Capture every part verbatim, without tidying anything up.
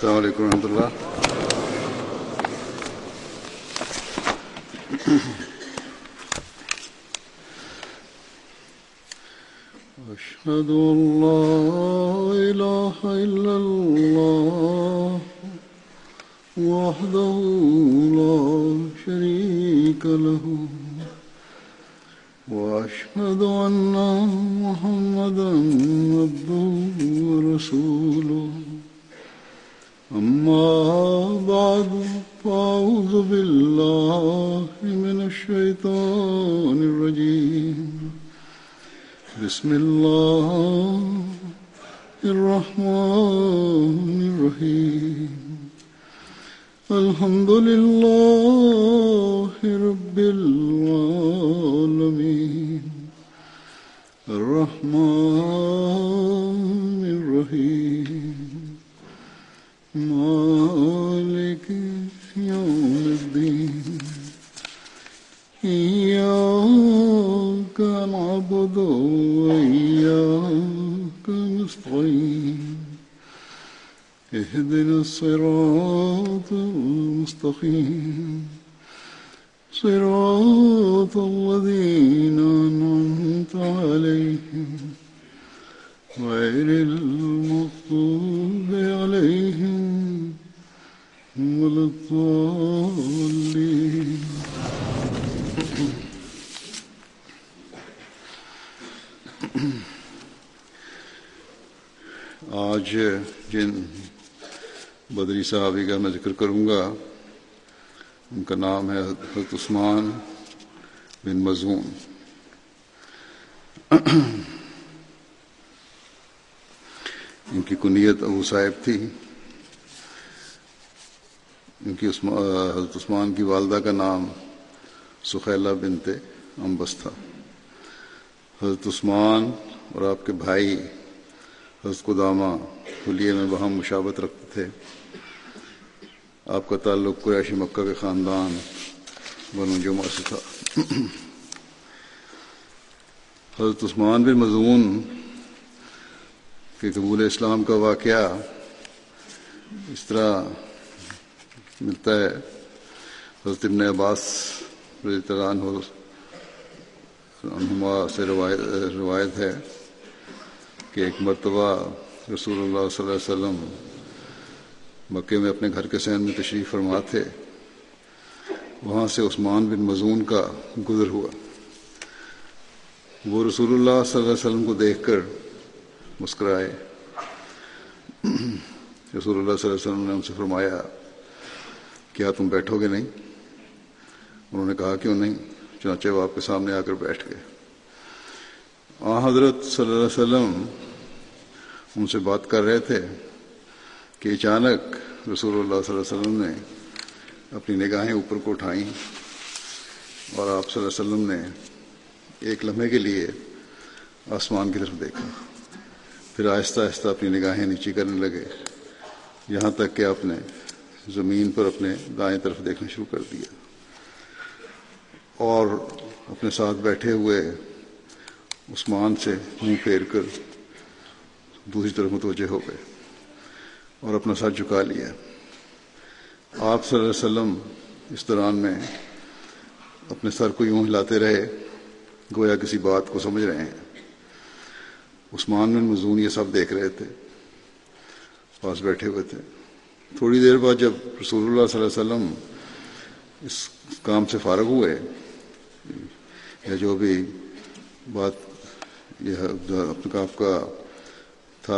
السلام علیکم ورحمۃ اللہ. أشهد أن لا إله إلا الله وحده لا شريك له وأشهد أن محمدا عبده ورسوله أما بعد فأعوذ بالله من الشيطان الرجيم بسم الله الرحمن الرحيم الحمد لله رب العالمين الرحمن الرحيم مالك يوم الدين إياك نعبد وإياك نستعين اهدنا الصراط المستقيم صراط الذين أنعمت عليهم غير المغضوب عليهم ولا الضالين. آج جن بدری صحابی کا میں ذکر کروں گا ان کا نام ہے حضرت عثمان بن مظعون. ان کی کنیت ابو صاحب تھی. ان کی حضرت عثمان کی والدہ کا نام سخیلہ بنت انبس تھا. حضرت عثمان اور آپ کے بھائی حضرت قدامہ حلیے میں بہم مشابت رکھتے تھے. آپ کا تعلق قریش مکہ کے خاندان بنو جمعہ سے تھا. حضرت عثمان بن مظعون کے قبول اسلام کا واقعہ اس طرح ملتا ہے. حضرت ابن عباس رضی اللہ عنہما سے روایت روایت ہے کہ ایک مرتبہ رسول اللہ صلی اللہ علیہ وسلم مکے میں اپنے گھر کے صحن میں تشریف فرما تھے. وہاں سے عثمان بن مظعون کا گزر ہوا. وہ رسول اللہ صلی اللہ علیہ وسلم کو دیکھ کر مسکرائے. رسول اللہ صلی اللہ علیہ وسلم نے ان سے فرمایا کیا تم بیٹھو گے نہیں؟ انہوں نے کہا کیوں نہیں؟ چنانچہ وہ آپ کے سامنے آ کر بیٹھ گئے. آ حضرت صلی اللہ علیہ وسلم ان سے بات کر رہے تھے کہ اچانک رسول اللہ صلی اللہ علیہ وسلم نے اپنی نگاہیں اوپر کو اٹھائیں اور آپ صلی اللہ علیہ وسلم نے ایک لمحے کے لیے آسمان کی طرف دیکھا. پھر آہستہ آہستہ اپنی نگاہیں نیچی کرنے لگے یہاں تک کہ آپ نے زمین پر اپنے دائیں طرف دیکھنا شروع کر دیا اور اپنے ساتھ بیٹھے ہوئے عثمان سے منہ پھیر کر دوسری طرف متوجہ ہو گئے اور اپنا سر جھکا لیا. آپ صلی اللہ علیہ وسلم اس دوران میں اپنے سر کو یوں ہلاتے رہے گویا کسی بات کو سمجھ رہے ہیں. عثمان بن مظعون یہ سب دیکھ رہے تھے، پاس بیٹھے ہوئے تھے. تھوڑی دیر بعد جب رسول اللہ صلی اللہ علیہ وسلم اس کام سے فارغ ہوئے یا جو بھی بات یہ اپنے آپ کا تھا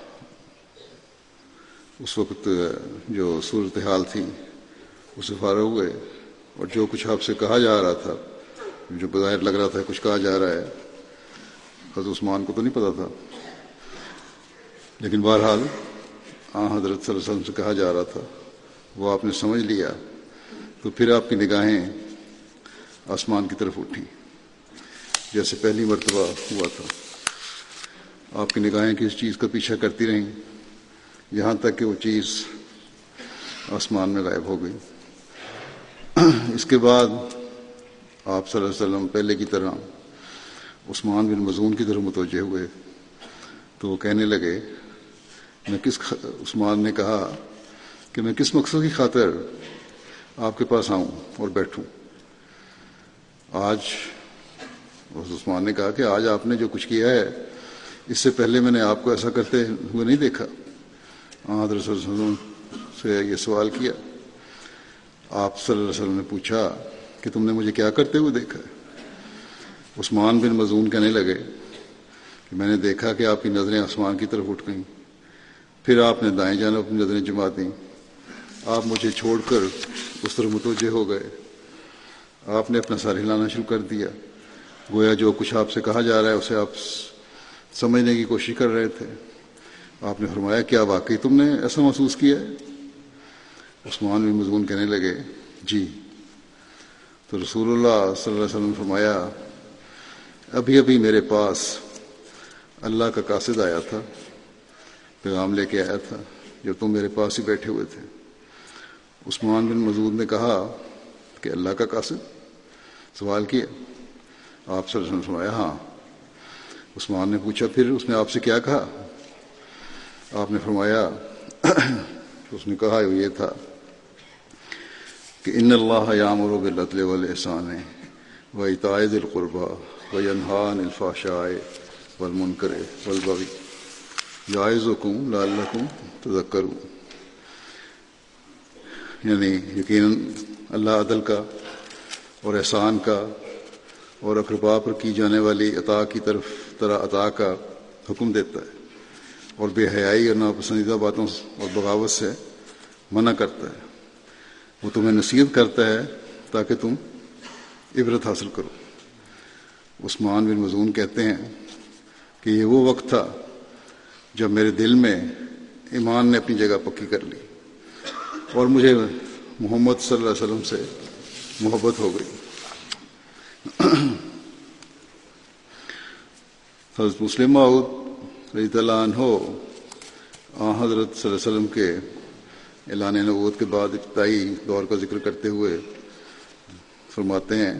اس وقت جو صورتحال تھی اس سے فارغ ہوئے اور جو کچھ آپ سے کہا جا رہا تھا، جو بظاہر لگ رہا تھا کچھ کہا جا رہا ہے، حضرت عثمان کو تو نہیں پتا تھا لیکن بہرحال آن حضرت صلی اللہ علیہ وسلم سے کہا جا رہا تھا وہ آپ نے سمجھ لیا. تو پھر آپ کی نگاہیں آسمان کی طرف اٹھی جیسے پہلی مرتبہ ہوا تھا. آپ کی نگاہیں کس چیز کا پیچھا کرتی رہیں یہاں تک کہ وہ چیز آسمان میں غائب ہو گئی. اس کے بعد آپ صلی اللہ علیہ وسلم پہلے کی طرح عثمان بن مظعون کی طرف متوجہ ہوئے تو وہ کہنے لگے میں کس عثمان نے کہا کہ میں کس مقصد کی خاطر آپ کے پاس آؤں اور بیٹھوں. آج عثمان نے کہا کہ آج آپ نے جو کچھ کیا ہے اس سے پہلے میں نے آپ کو ایسا کرتے ہوئے نہیں دیکھا. حضرت صلی اللہ علیہ وسلم سے یہ سوال کیا. آپ صلی اللہ علیہ وسلم نے پوچھا کہ تم نے مجھے کیا کرتے ہوئے دیکھا ہے؟ عثمان بن مظعون کہنے لگے کہ میں نے دیکھا کہ آپ کی نظریں آسمان کی طرف اٹھ گئیں، پھر آپ نے دائیں جانب اپنی نظریں جما دیں، آپ مجھے چھوڑ کر اس طرف متوجہ ہو گئے، آپ نے اپنا سر ہلانا شروع کر دیا، گویا جو کچھ آپ سے کہا جا رہا ہے اسے آپ سمجھنے کی کوشش کر رہے تھے. آپ نے فرمایا کیا واقعی تم نے ایسا محسوس کیا ہے؟ عثمان بن مظعون کہنے لگے جی. تو رسول اللہ صلی اللہ علیہ وسلم نے فرمایا ابھی ابھی میرے پاس اللہ کا قاصد آیا تھا، پیغام لے کے آیا تھا جب تم میرے پاس ہی بیٹھے ہوئے تھے. عثمان بن مظعون نے کہا کہ اللہ کا قاصد؟ سوال کیا. آپ صلی اللہ علیہ وسلم نے فرمایا ہاں. عثمان نے پوچھا پھر اس نے آپ سے کیا کہا؟ آپ نے فرمایا اس نے کہا یہ تھا کہ ان اللہ یامر بالعدل والاحسان وایتاء ذی القربی وینہی عن الفحشاء والمنکر والبغی یعظکم لعلکم تذکرون. یعنی یقیناً اللہ عدل کا اور احسان کا اور اقربا پر کی جانے والی عطا کی طرف طرح عطا کا حکم دیتا ہے اور بے حیائی اور ناپسندیدہ باتوں اور بغاوت سے منع کرتا ہے. وہ تمہیں نصیحت کرتا ہے تاکہ تم عبرت حاصل کرو. عثمان بن مظعون کہتے ہیں کہ یہ وہ وقت تھا جب میرے دل میں ایمان نے اپنی جگہ پکی کر لی اور مجھے محمد صلی اللہ علیہ وسلم سے محبت ہو گئی. حضرت مسلم موعود رضی اللہ عنہ آن حضرت صلی اللہ علیہ وسلم کے اعلان نبوت کے بعد ابتدائی دور کا ذکر کرتے ہوئے فرماتے ہیں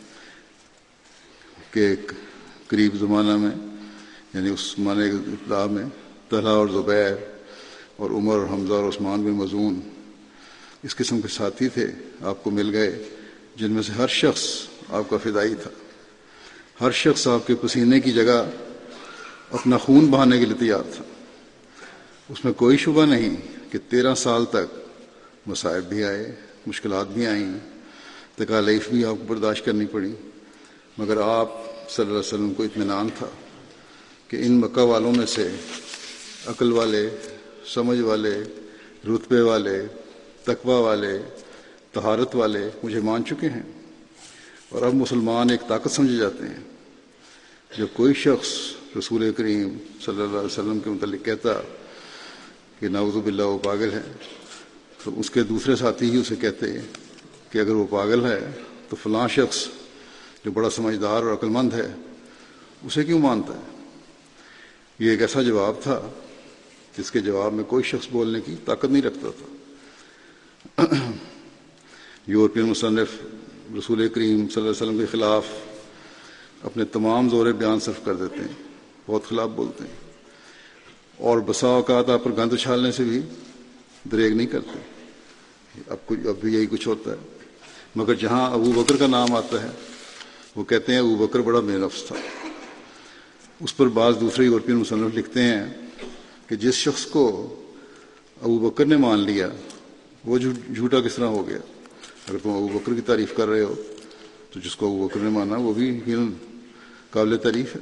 کہ قریب زمانہ میں یعنی اس زمانے کے ابتدا میں طلحہ اور زبیر اور عمر اور حمزہ اور عثمان بن مظعون اس قسم کے ساتھی تھے آپ کو مل گئے جن میں سے ہر شخص آپ کا فدائی تھا. ہر شخص آپ کے پسینے کی جگہ اپنا خون بہانے کے لیے تیار تھا. اس میں کوئی شبہ نہیں کہ تیرہ سال تک مصائب بھی آئے، مشکلات بھی آئیں، تکالیف بھی آپ کو برداشت کرنی پڑی، مگر آپ صلی اللہ علیہ وسلم کو اطمینان تھا کہ ان مکہ والوں میں سے عقل والے، سمجھ والے، رتبے والے، تقوی والے، طہارت والے مجھے مان چکے ہیں اور اب مسلمان ایک طاقت سمجھے جاتے ہیں. جب کوئی شخص رسول کریم صلی اللہ علیہ وسلم کے متعلق کہتا کہ نعوذ باللہ وہ پاگل ہے تو اس کے دوسرے ساتھی ہی اسے کہتے کہ اگر وہ پاگل ہے تو فلاں شخص جو بڑا سمجھدار اور عقل مند ہے اسے کیوں مانتا ہے. یہ ایک ایسا جواب تھا جس کے جواب میں کوئی شخص بولنے کی طاقت نہیں رکھتا تھا. یورپین مصنف رسول کریم صلی اللہ علیہ وسلم کے خلاف اپنے تمام زور بیان صرف کر دیتے ہیں، بہت خلاف بولتے ہیں اور بسا اوقات آپ پر گند اچھالنے سے بھی دریغ نہیں کرتے. اب کچھ اب بھی یہی کچھ ہوتا ہے، مگر جہاں ابو بکر کا نام آتا ہے وہ کہتے ہیں ابو بکر بڑا بے نفس تھا. اس پر بعض دوسرے یورپین مصنف لکھتے ہیں کہ جس شخص کو ابو بکر نے مان لیا وہ جھوٹا کس طرح ہو گیا. اگر تم ابو بکر کی تعریف کر رہے ہو تو جس کو ابو بکر نے مانا وہ بھی یقیناً قابل تعریف ہے.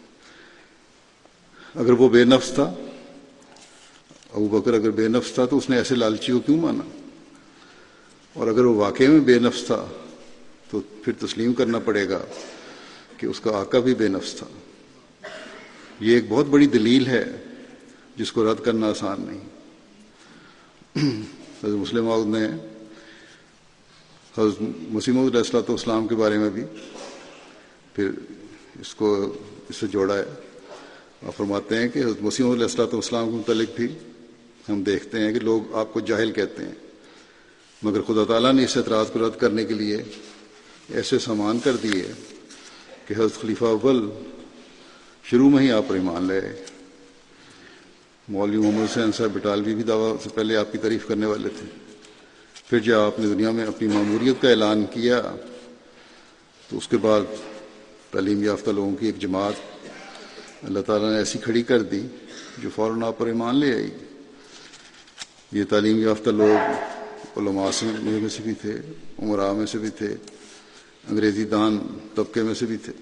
اگر وہ بے نفس تھا، ابو بکر اگر بے نفس تھا تو اس نے ایسے لالچی کو کیوں مانا؟ اور اگر وہ واقعی میں بے نفس تھا تو پھر تسلیم کرنا پڑے گا کہ اس کا آقا بھی بے نفس تھا. یہ ایک بہت بڑی دلیل ہے جس کو رد کرنا آسان نہیں. حضرت مسلم موعود نے حضرت مسیح موعود علیہ الصلوۃ والسلام کے بارے میں بھی پھر اس کو اس سے جوڑا ہے اور فرماتے ہیں کہ حضرت مسیح موعود علیہ الصلوۃ والسلام کے متعلق بھی ہم دیکھتے ہیں کہ لوگ آپ کو جاہل کہتے ہیں، مگر خدا تعالیٰ نے اس اعتراض کو رد کرنے کے لیے ایسے سامان کر دیے کہ حضرت خلیفہ اول شروع میں ہی آپ پر ایمان لے. مولوی محمد حسین صاحب بٹالوی بھی دعویٰ سے پہلے آپ کی تعریف کرنے والے تھے. پھر جب آپ نے دنیا میں اپنی معموریت کا اعلان کیا تو اس کے بعد تعلیم یافتہ لوگوں کی ایک جماعت اللہ تعالیٰ نے ایسی کھڑی کر دی جو فوراً آپ پر ایمان لے آئی. یہ تعلیم یافتہ لوگ علماء سے میں سے بھی تھے، عمراء میں سے بھی تھے، انگریزی دان طبقے میں سے بھی تھے.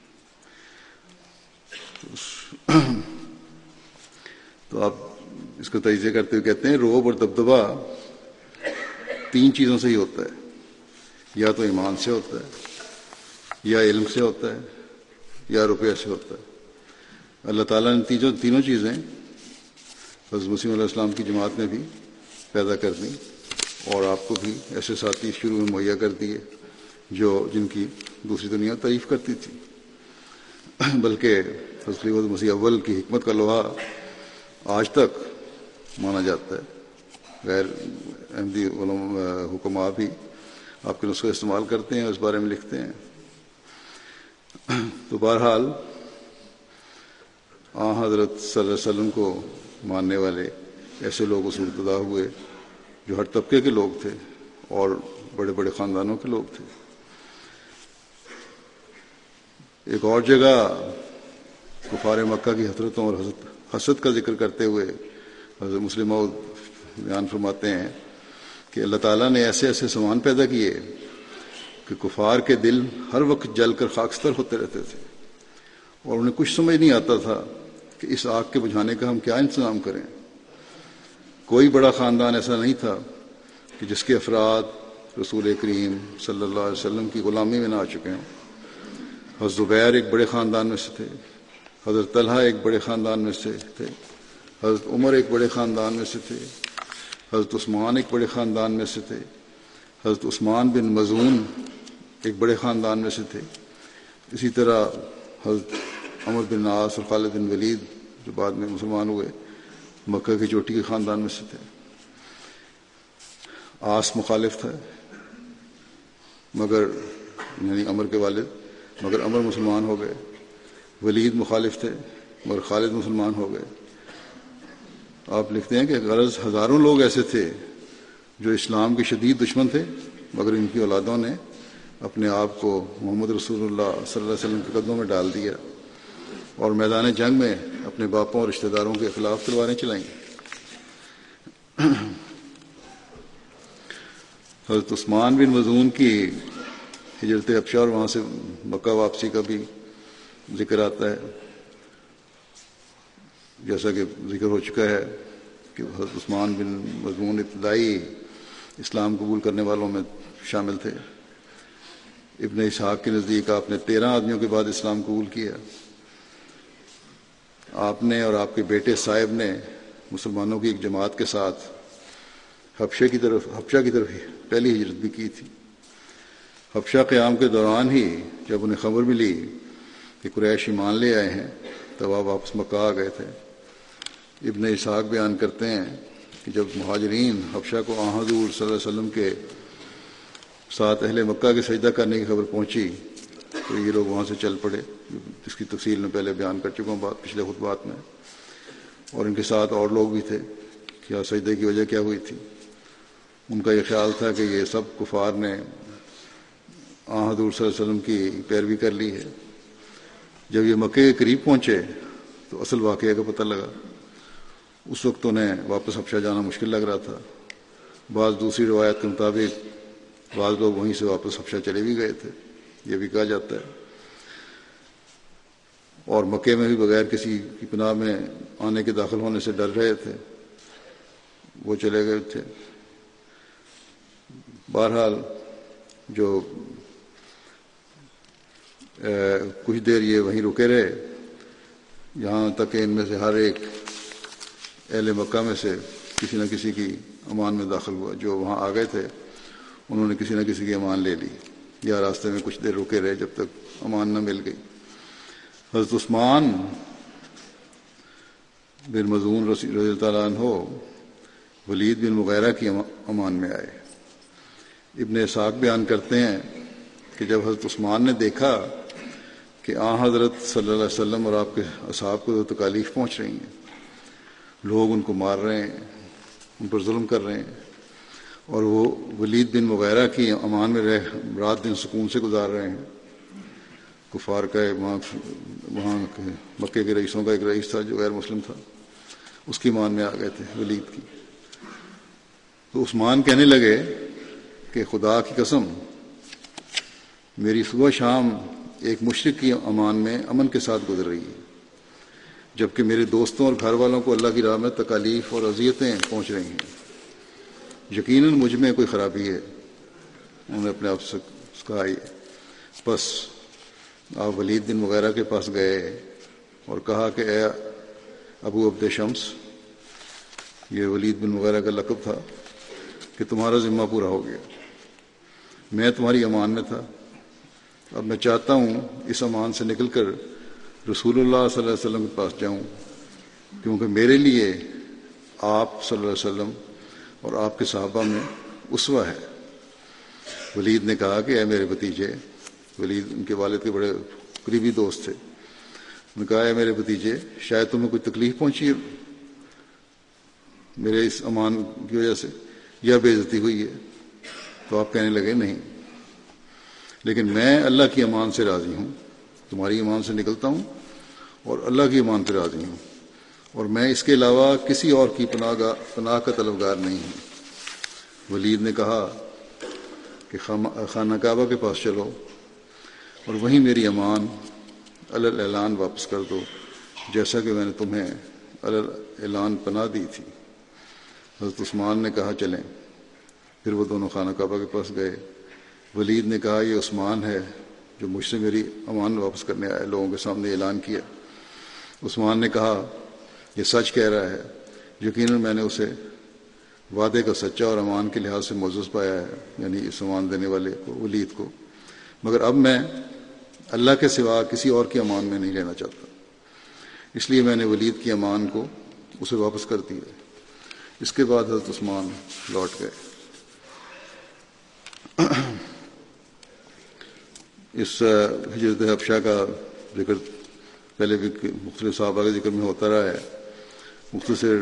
تو آپ اس کو تجزیہ کرتے ہوئے کہتے ہیں رعب اور دبدبہ تین چیزوں سے ہی ہوتا ہے، یا تو ایمان سے ہوتا ہے، یا علم سے ہوتا ہے، یا روپیہ سے ہوتا ہے. اللہ تعالیٰ نے تینوں تینوں چیزیں حضرت مسیح علیہ السلام کی جماعت میں بھی پیدا کر دی، اور آپ کو بھی ایسے ساتھی شروع میں مہیا کر دیے جو جن کی دوسری دنیا تعریف کرتی تھی. بلکہ حضرت خلیفۃ مسیح اول کی حکمت کا لوہا آج تک مانا جاتا ہے. غیر احمدی حکماء بھی آپ کے نسخے استعمال کرتے ہیں، اس بارے میں لکھتے ہیں. تو بہرحال آن حضرت صلی اللہ علیہ وسلم کو ماننے والے ایسے لوگ اس ابتدا ہوئے جو ہر طبقے کے لوگ تھے اور بڑے بڑے خاندانوں کے لوگ تھے. ایک اور جگہ کفار مکہ کی حسرتوں اور حسد کا ذکر کرتے ہوئے حضرت مسلم موعود بیان فرماتے ہیں کہ اللہ تعالیٰ نے ایسے ایسے سامان پیدا کیے کہ کفار کے دل ہر وقت جل کر خاکستر ہوتے رہتے تھے، اور انہیں کچھ سمجھ نہیں آتا تھا کہ اس آگ کے بجھانے کا ہم کیا انتظام کریں. کوئی بڑا خاندان ایسا نہیں تھا کہ جس کے افراد رسول کریم صلی اللہ علیہ وسلم کی غلامی میں نہ آ چکے ہوں. حضرت زبیر ایک بڑے خاندان میں سے تھے، حضرت طلحہ ایک بڑے خاندان میں سے تھے، حضرت عمر ایک بڑے خاندان میں سے تھے، حضرت عثمان ایک بڑے خاندان میں سے تھے، حضرت عثمان بن مظعون ایک بڑے خاندان میں سے تھے. اسی طرح حضرت عمر بن عاص اور خالد بن ولید جو بعد میں مسلمان ہوئے مکہ کی چوٹی کے خاندان میں سے تھے. عاص مخالف تھا مگر یعنی عمر کے والد، مگر عمر مسلمان ہو گئے. ولید مخالف تھے مگر خالد مسلمان ہو گئے. آپ لکھتے ہیں کہ غرض ہزاروں لوگ ایسے تھے جو اسلام کے شدید دشمن تھے، مگر ان کی اولادوں نے اپنے آپ کو محمد رسول اللہ صلی اللہ علیہ وسلم کے قدموں میں ڈال دیا اور میدان جنگ میں اپنے باپوں اور رشتہ داروں کے خلاف تلواریں چلائیں. حضرت عثمان بن مظعون کی ہجرت حبشہ اور وہاں سے مکہ واپسی کا بھی ذکر آتا ہے. جیسا کہ ذکر ہو چکا ہے کہ حضرت عثمان بن مظعون ابتدائی اسلام قبول کرنے والوں میں شامل تھے. ابن اسحاق کے نزدیک آپ نے تیرہ آدمیوں کے بعد اسلام قبول کیا. آپ نے اور آپ کے بیٹے صاحب نے مسلمانوں کی ایک جماعت کے ساتھ حبشہ کی طرف حبشہ کی طرف پہلی ہجرت بھی کی تھی. حبشہ قیام کے دوران ہی جب انہیں خبر ملی کہ قریش ایمان لے آئے ہیں تب آپ واپس مکہ آ گئے تھے. ابن اسحاق بیان کرتے ہیں کہ جب مہاجرین حبشہ کو آن حضور صلی اللہ علیہ وسلم کے ساتھ اہل مکہ کے سجدہ کرنے کی خبر پہنچی تو یہ لوگ وہاں سے چل پڑے، جس کی تفصیل میں پہلے بیان کر چکا ہوں بات پچھلے خطبات میں. اور ان کے ساتھ اور لوگ بھی تھے. کیا سجدے کی وجہ کیا ہوئی تھی؟ ان کا یہ خیال تھا کہ یہ سب کفار نے آن حضور صلی اللہ علیہ وسلم کی پیروی کر لی ہے. جب یہ مکے کے قریب پہنچے تو اصل واقعہ کا پتہ لگا. اس وقت انہیں واپس حبشہ جانا مشکل لگ رہا تھا. بعض دوسری روایت کے مطابق بعض لوگ وہیں سے واپس حبشہ چلے بھی گئے تھے، یہ بھی کہا جاتا ہے. اور مکے میں بھی بغیر کسی کی پناہ میں آنے کے داخل ہونے سے ڈر رہے تھے، وہ چلے گئے تھے. بہرحال جو کچھ دیر یہ وہیں رکے رہے یہاں تک کہ ان میں سے ہر ایک اہل مکہ میں سے کسی نہ کسی کی امان میں داخل ہوا. جو وہاں آ گئے تھے انہوں نے کسی نہ کسی کی امان لے لی یا راستے میں کچھ دیر رکے رہے جب تک امان نہ مل گئی. حضرت عثمان بن مظعون رضی اللہ تعالیٰ عنہ ولید بن مغیرہ کی امان میں آئے. ابن اسحاق بیان کرتے ہیں کہ جب حضرت عثمان نے دیکھا کہ آن حضرت صلی اللہ علیہ وسلم اور آپ کے اصحاب کو تو تکالیف پہنچ رہی ہیں، لوگ ان کو مار رہے ہیں، ان پر ظلم کر رہے ہیں، اور وہ ولید بن مغیرہ کی امان میں رہ رات دن سکون سے گزار رہے ہیں۔ کفار کا وہاں وہاں مکے کے رئیسوں کا ایک رئیس تھا جو غیر مسلم تھا، اس کی مان میں آ گئے تھے ولید کی۔ تو عثمان کہنے لگے کہ خدا کی قسم، میری صبح شام ایک مشرک کی امان میں امن کے ساتھ گزر رہی ہے، جبکہ میرے دوستوں اور گھر والوں کو اللہ کی راہ میں تکالیف اور اذیتیں پہنچ رہی ہیں۔ یقیناً مجھ میں کوئی خرابی ہے، انہوں نے اپنے آپ سے کہا۔ بس آپ ولید بن مغیرہ کے پاس گئے اور کہا کہ اے ابو عبد شمس، یہ ولید بن مغیرہ کا لقب تھا، کہ تمہارا ذمہ پورا ہو گیا، میں تمہاری امان میں تھا، اب میں چاہتا ہوں اس امان سے نکل کر رسول اللہ صلی اللہ علیہ وسلم کے پاس جاؤں، کیونکہ میرے لیے آپ صلی اللہ علیہ وسلم اور آپ کے صحابہ میں اسوہ ہے۔ ولید نے کہا کہ اے میرے بھتیجے، ولید ان کے والد کے بڑے قریبی دوست تھے، انہوں نے کہا اے میرے بھتیجے، شاید تمہیں کوئی تکلیف پہنچی ہے میرے اس امان کی وجہ سے، یا بے عزتی ہوئی ہے؟ تو آپ کہنے لگے نہیں، لیکن میں اللہ کی امان سے راضی ہوں، تمہاری امان سے نکلتا ہوں اور اللہ کی امان پہ راضی ہوں، اور میں اس کے علاوہ کسی اور کی پناہ گاہ پناہ کا طلبگار نہیں ہوں۔ ولید نے کہا کہ خانہ کعبہ کے پاس چلو اور وہیں میری امان علی اعلان واپس کر دو، جیسا کہ میں نے تمہیں علی اعلان پناہ دی تھی۔ حضرت عثمان نے کہا چلیں، پھر وہ دونوں خانہ کعبہ کے پاس گئے۔ ولید نے کہا یہ عثمان ہے جو مجھ سے میری امان واپس کرنے آئے، لوگوں کے سامنے اعلان کیا۔ عثمان نے کہا یہ سچ کہہ رہا ہے، یقیناً میں نے اسے وعدے کا سچا اور امان کے لحاظ سے معزز پایا ہے، یعنی اس امان دینے والے کو، ولید کو، مگر اب میں اللہ کے سوا کسی اور کی امان میں نہیں لینا چاہتا، اس لیے میں نے ولید کی امان کو اسے واپس کر دیا۔ اس کے بعد حضرت عثمان لوٹ گئے۔ اس ہجرت حبشہ کا ذکر پہلے بھی مختلف صحابہ کے ذکر میں ہوتا رہا ہے، مختصر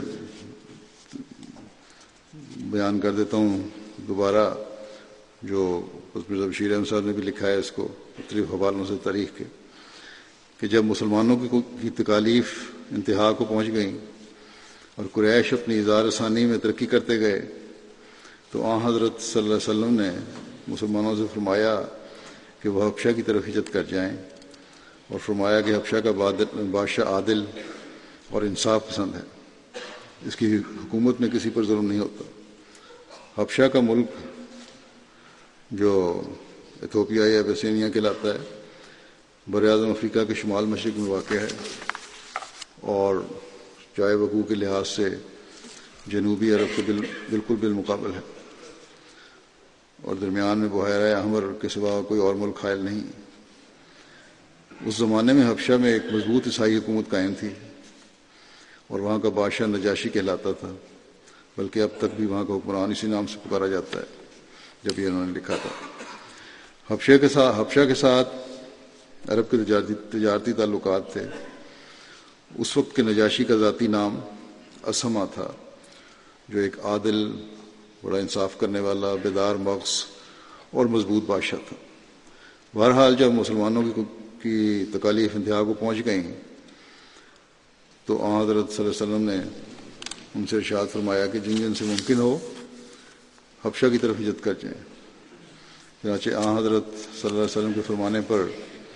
بیان کر دیتا ہوں دوبارہ، جو مرزا بشیر احمد صاحب نے بھی لکھا ہے اس کو مختلف حوالوں سے تاریخ کے، کہ جب مسلمانوں کی تکالیف انتہا کو پہنچ گئیں اور قریش اپنی اظہار ثانی میں ترقی کرتے گئے، تو آن حضرت صلی اللہ علیہ وسلم نے مسلمانوں سے فرمایا کہ وہ حبشہ کی طرف ہجرت کر جائیں، اور فرمایا کہ حبشہ کا بادشاہ عادل اور انصاف پسند ہے، اس کی حکومت میں کسی پر ظلم نہیں ہوتا۔ حبشہ کا ملک جو ایتھوپیا یا ابیسینیا کہلاتا ہے، بر اعظم افریقہ کے شمال مشرق میں واقع ہے، اور جائے وقوع کے لحاظ سے جنوبی عرب کے بالکل بالمقابل ہے، اور درمیان میں بحیرہ احمر کے سوا کوئی اور ملک حائل نہیں۔ اس زمانے میں حبشہ میں ایک مضبوط عیسائی حکومت قائم تھی، اور وہاں کا بادشاہ نجاشی کہلاتا تھا، بلکہ اب تک بھی وہاں کا حکمران اسی نام سے پکارا جاتا ہے جب یہ انہوں نے لکھا تھا۔ حبشہ کے ساتھ حبشہ کے ساتھ عرب کے تجارتی تجارتی تعلقات تھے۔ اس وقت کے نجاشی کا ذاتی نام اسما تھا، جو ایک عادل، بڑا انصاف کرنے والا، بیدار مغز اور مضبوط بادشاہ تھا۔ بہرحال جب مسلمانوں کی کی تکالیف انتہا کو پہنچ گئیں تو آن حضرت صلی اللہ علیہ وسلم نے ان سے ارشاد فرمایا کہ جن جن سے ممکن ہو حبشہ کی طرف ہجرت کر جائیں۔ چنانچہ آن حضرت صلی اللہ علیہ وسلم کے فرمانے پر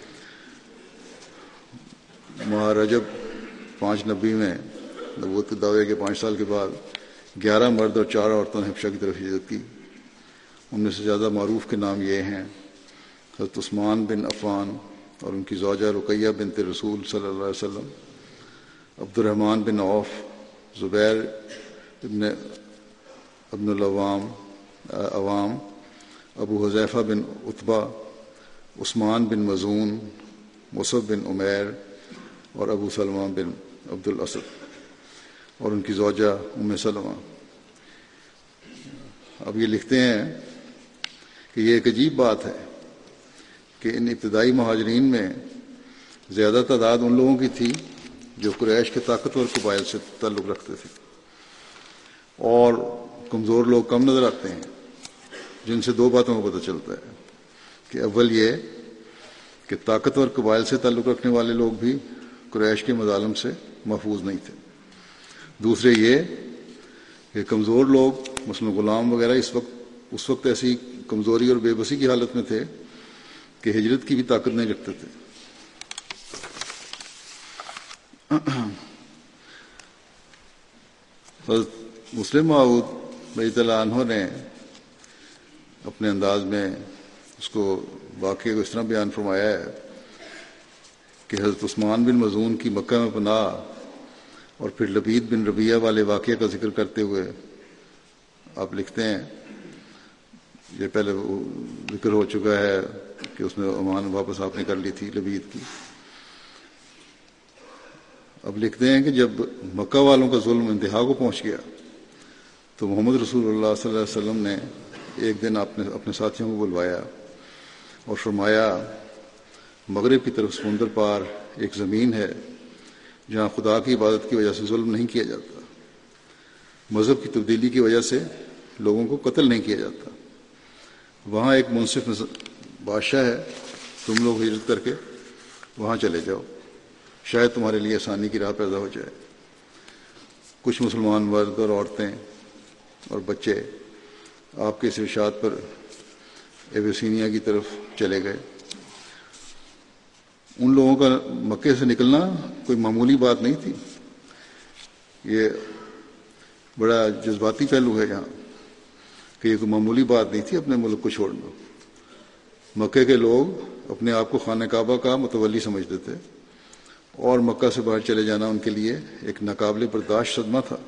ماہ رجب پانچ نبی میں نبوت کے دعوے کے پانچ سال کے بعد گیارہ مرد اور چار عورتوں نے حبشہ کی طرف ہجرت کی۔ ان میں سے زیادہ معروف کے نام یہ ہیں: حضرت عثمان بن عفان اور ان کی زوجہ رقیہ بنت رسول صلی اللہ علیہ وسلم، عبد الرحمن بن عوف، زبیر ابن ابن العوام عوام ابو حذیفہ بن عتبہ، عثمان بن مظعون، مصعب بن عمیر اور ابو سلمہ بن عبد الاسد اور ان کی زوجہ ام سلمہ۔ اب یہ لکھتے ہیں کہ یہ ایک عجیب بات ہے کہ ان ابتدائی مہاجرین میں زیادہ تعداد ان لوگوں کی تھی جو قریش کے طاقتور قبائل سے تعلق رکھتے تھے، اور کمزور لوگ کم نظر آتے ہیں، جن سے دو باتوں کا پتہ چلتا ہے کہ اول یہ کہ طاقتور قبائل سے تعلق رکھنے والے لوگ بھی قریش کے مظالم سے محفوظ نہیں تھے، دوسرے یہ کہ کمزور لوگ مثلا غلام وغیرہ اس وقت اس وقت ایسی کمزوری اور بے بسی کی حالت میں تھے کہ ہجرت کی بھی طاقت نہیں رکھتے تھے۔ حضرت مسلم موعود رضی اللہ عنہ نے اپنے انداز میں اس کو واقعے کو اس طرح بیان فرمایا ہے کہ حضرت عثمان بن مظعون کی مکہ میں پناہ اور پھر لبید بن ربیعہ والے واقعے کا ذکر کرتے ہوئے آپ لکھتے ہیں، یہ پہلے ذکر ہو چکا ہے کہ اس نے امان واپس آپ نے کر لی تھی لبید کی، اب لکھتے ہیں کہ جب مکہ والوں کا ظلم انتہا کو پہنچ گیا تو محمد رسول اللہ صلی اللہ علیہ وسلم نے ایک دن آپ نے اپنے ساتھیوں کو بلوایا اور فرمایا مغرب کی طرف سمندر پار ایک زمین ہے جہاں خدا کی عبادت کی وجہ سے ظلم نہیں کیا جاتا، مذہب کی تبدیلی کی وجہ سے لوگوں کو قتل نہیں کیا جاتا، وہاں ایک منصف بادشاہ ہے، تم لوگ ہجرت کر کے وہاں چلے جاؤ، شاید تمہارے لیے آسانی کی راہ پیدا ہو جائے۔ کچھ مسلمان مرد اور عورتیں اور بچے آپ کے اس ارشاد پر ایبیسینیا کی طرف چلے گئے۔ ان لوگوں کا مکے سے نکلنا کوئی معمولی بات نہیں تھی، یہ بڑا جذباتی پہلو ہے یہاں کہ یہ کوئی معمولی بات نہیں تھی اپنے ملک کو چھوڑنا۔ مکے کے لوگ اپنے آپ کو خانہ کعبہ کا متولی سمجھتے تھے اور مکہ سے باہر چلے جانا ان کے لیے ایک ناقابل برداشت صدمہ تھا۔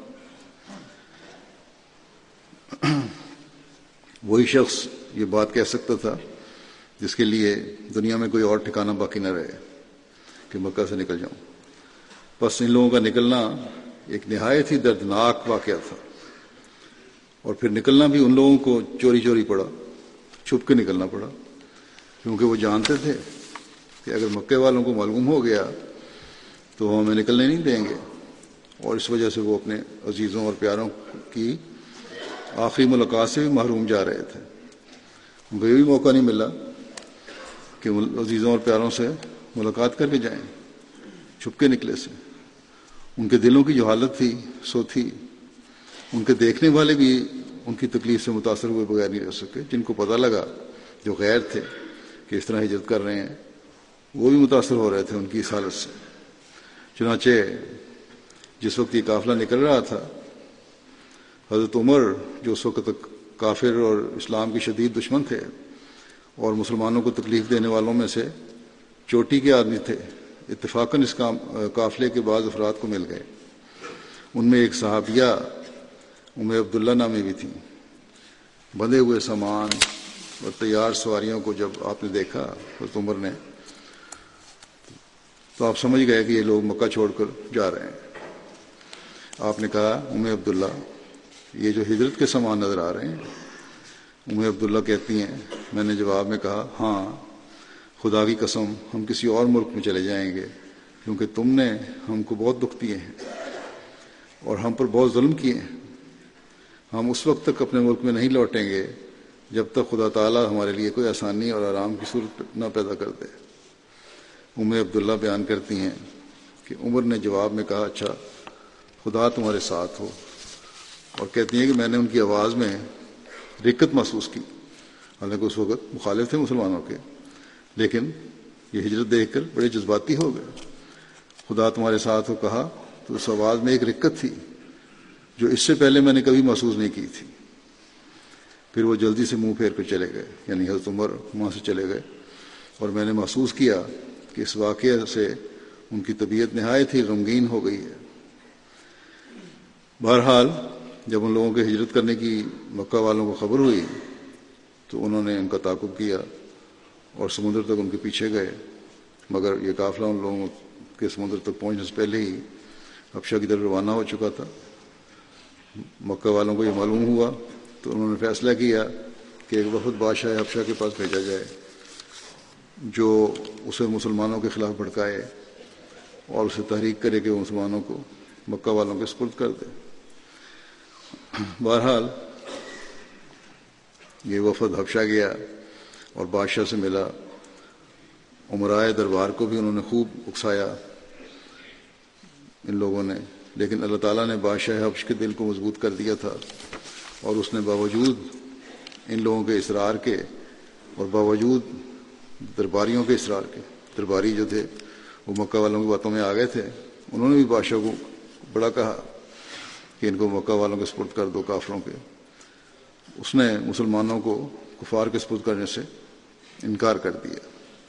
وہی شخص یہ بات کہہ سکتا تھا جس کے لیے دنیا میں کوئی اور ٹھکانہ باقی نہ رہے کہ مکہ سے نکل جاؤں۔ بس ان لوگوں کا نکلنا ایک نہایت ہی دردناک واقعہ تھا، اور پھر نکلنا بھی ان لوگوں کو چوری چوری پڑا، چھپ کے نکلنا پڑا، کیونکہ وہ جانتے تھے کہ اگر مکے والوں کو معلوم ہو گیا تو وہ ہمیں نکلنے نہیں دیں گے، اور اس وجہ سے وہ اپنے عزیزوں اور پیاروں کی آخری ملاقات سے بھی محروم جا رہے تھے۔ ان کو یہ بھی موقع نہیں ملا کہ عزیزوں اور پیاروں سے ملاقات کر کے جائیں، چھپ کے نکلے سے۔ ان کے دلوں کی جو حالت تھی سو تھی، ان کے دیکھنے والے بھی ان کی تکلیف سے متاثر ہوئے بغیر نہیں رہ سکے، جن کو پتہ لگا جو غیر تھے کہ اس طرح ہجرت کر رہے ہیں، وہ بھی متاثر ہو رہے تھے ان کی اس حالت سے۔ چنانچہ جس وقت یہ قافلہ نکل رہا تھا، حضرت عمر جو اس وقت تک کافر اور اسلام کی شدید دشمن تھے اور مسلمانوں کو تکلیف دینے والوں میں سے چوٹی کے آدمی تھے، اتفاقاً اس قافلے کے بعض افراد کو مل گئے۔ ان میں ایک صحابیہ ام عبداللہ نامی بھی تھیں۔ بندھے ہوئے سامان اور تیار سواریوں کو جب آپ نے دیکھا حضرت عمر نے، تو آپ سمجھ گئے کہ یہ لوگ مکہ چھوڑ کر جا رہے ہیں۔ آپ نے کہا ام عبداللہ، یہ جو ہجرت کے سامان نظر آ رہے ہیں؟ ام عبداللہ کہتی ہیں، میں نے جواب میں کہا ہاں، خدا کی قسم ہم کسی اور ملک میں چلے جائیں گے، کیونکہ تم نے ہم کو بہت دکھ دیے ہیں اور ہم پر بہت ظلم کیے ہیں۔ ہم اس وقت تک اپنے ملک میں نہیں لوٹیں گے جب تک خدا تعالیٰ ہمارے لیے کوئی آسانی اور آرام کی صورت نہ پیدا کر دے۔ ام عبداللہ بیان کرتی ہیں کہ عمر نے جواب میں کہا اچھا، خدا تمہارے ساتھ ہو، اور کہتی ہیں کہ میں نے ان کی آواز میں رقت محسوس کی، حالانکہ اس وقت مخالف تھے مسلمانوں کے، لیکن یہ ہجرت دیکھ کر بڑے جذباتی ہو گئے۔ خدا تمہارے ساتھ ہو کہا تو اس آواز میں ایک رقت تھی جو اس سے پہلے میں نے کبھی محسوس نہیں کی تھی۔ پھر وہ جلدی سے منہ پھیر کر چلے گئے، یعنی حضرت عمر وہاں سے چلے گئے، اور میں نے محسوس کیا کہ اس واقعے سے ان کی طبیعت نہایت ہی غمگین ہو گئی ہے۔ بہرحال جب ان لوگوں کے ہجرت کرنے کی مکہ والوں کو خبر ہوئی تو انہوں نے ان کا تعاقب کیا اور سمندر تک ان کے پیچھے گئے، مگر یہ قافلہ ان لوگوں کے سمندر تک پہنچنے سے پہلے ہی حبشہ کی طرف روانہ ہو چکا تھا۔ مکہ والوں کو یہ معلوم ہوا تو انہوں نے فیصلہ کیا کہ ایک وفد بادشاہ حبشہ کے پاس بھیجا جائے جو اسے مسلمانوں کے خلاف بھڑکائے اور اسے تحریک کرے کہ وہ مسلمانوں کو مکہ والوں کے سپرد کر دے۔ بہرحال یہ وفد حبشہ گیا اور بادشاہ سے ملا. امرائے دربار کو بھی انہوں نے خوب اکسایا ان لوگوں نے، لیکن اللہ تعالیٰ نے بادشاہ حبش کے دل کو مضبوط کر دیا تھا، اور اس نے باوجود ان لوگوں کے اصرار کے اور باوجود درباریوں کے اصرار کے، درباری جو تھے وہ مکہ والوں کی باتوں میں آ گئے تھے، انہوں نے بھی بادشاہ کو بڑا کہا کہ ان کو مکہ والوں کے سپرد کر دو، کافروں کے. اس نے مسلمانوں کو کفار کے سپرد کرنے سے انکار کر دیا.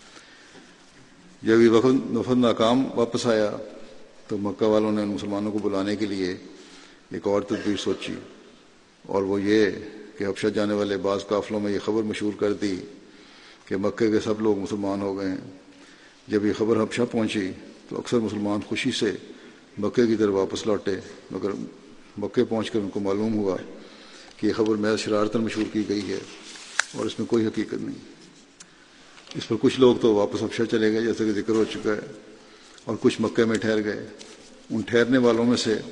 جب یہ وفد وفد ناکام واپس آیا تو مکہ والوں نے مسلمانوں کو بلانے کے لیے ایک اور تدبیر سوچی، اور وہ یہ کہ حبشہ جانے والے بعض قافلوں میں یہ خبر مشہور کر دی کہ مکے کے سب لوگ مسلمان ہو گئے ہیں. جب یہ خبر حبشہ پہنچی تو اکثر مسلمان خوشی سے مکے کی طرف واپس لوٹے، مگر مکے پہنچ کر ان کو معلوم ہوا کہ یہ خبر محض شرارتاً مشہور کی گئی ہے اور اس میں کوئی حقیقت نہیں. اس پر کچھ لوگ تو واپس حبشہ چلے گئے جیسا کہ ذکر ہو چکا ہے، اور کچھ مکے میں ٹھہر گئے. ان ٹھہرنے والوں میں سے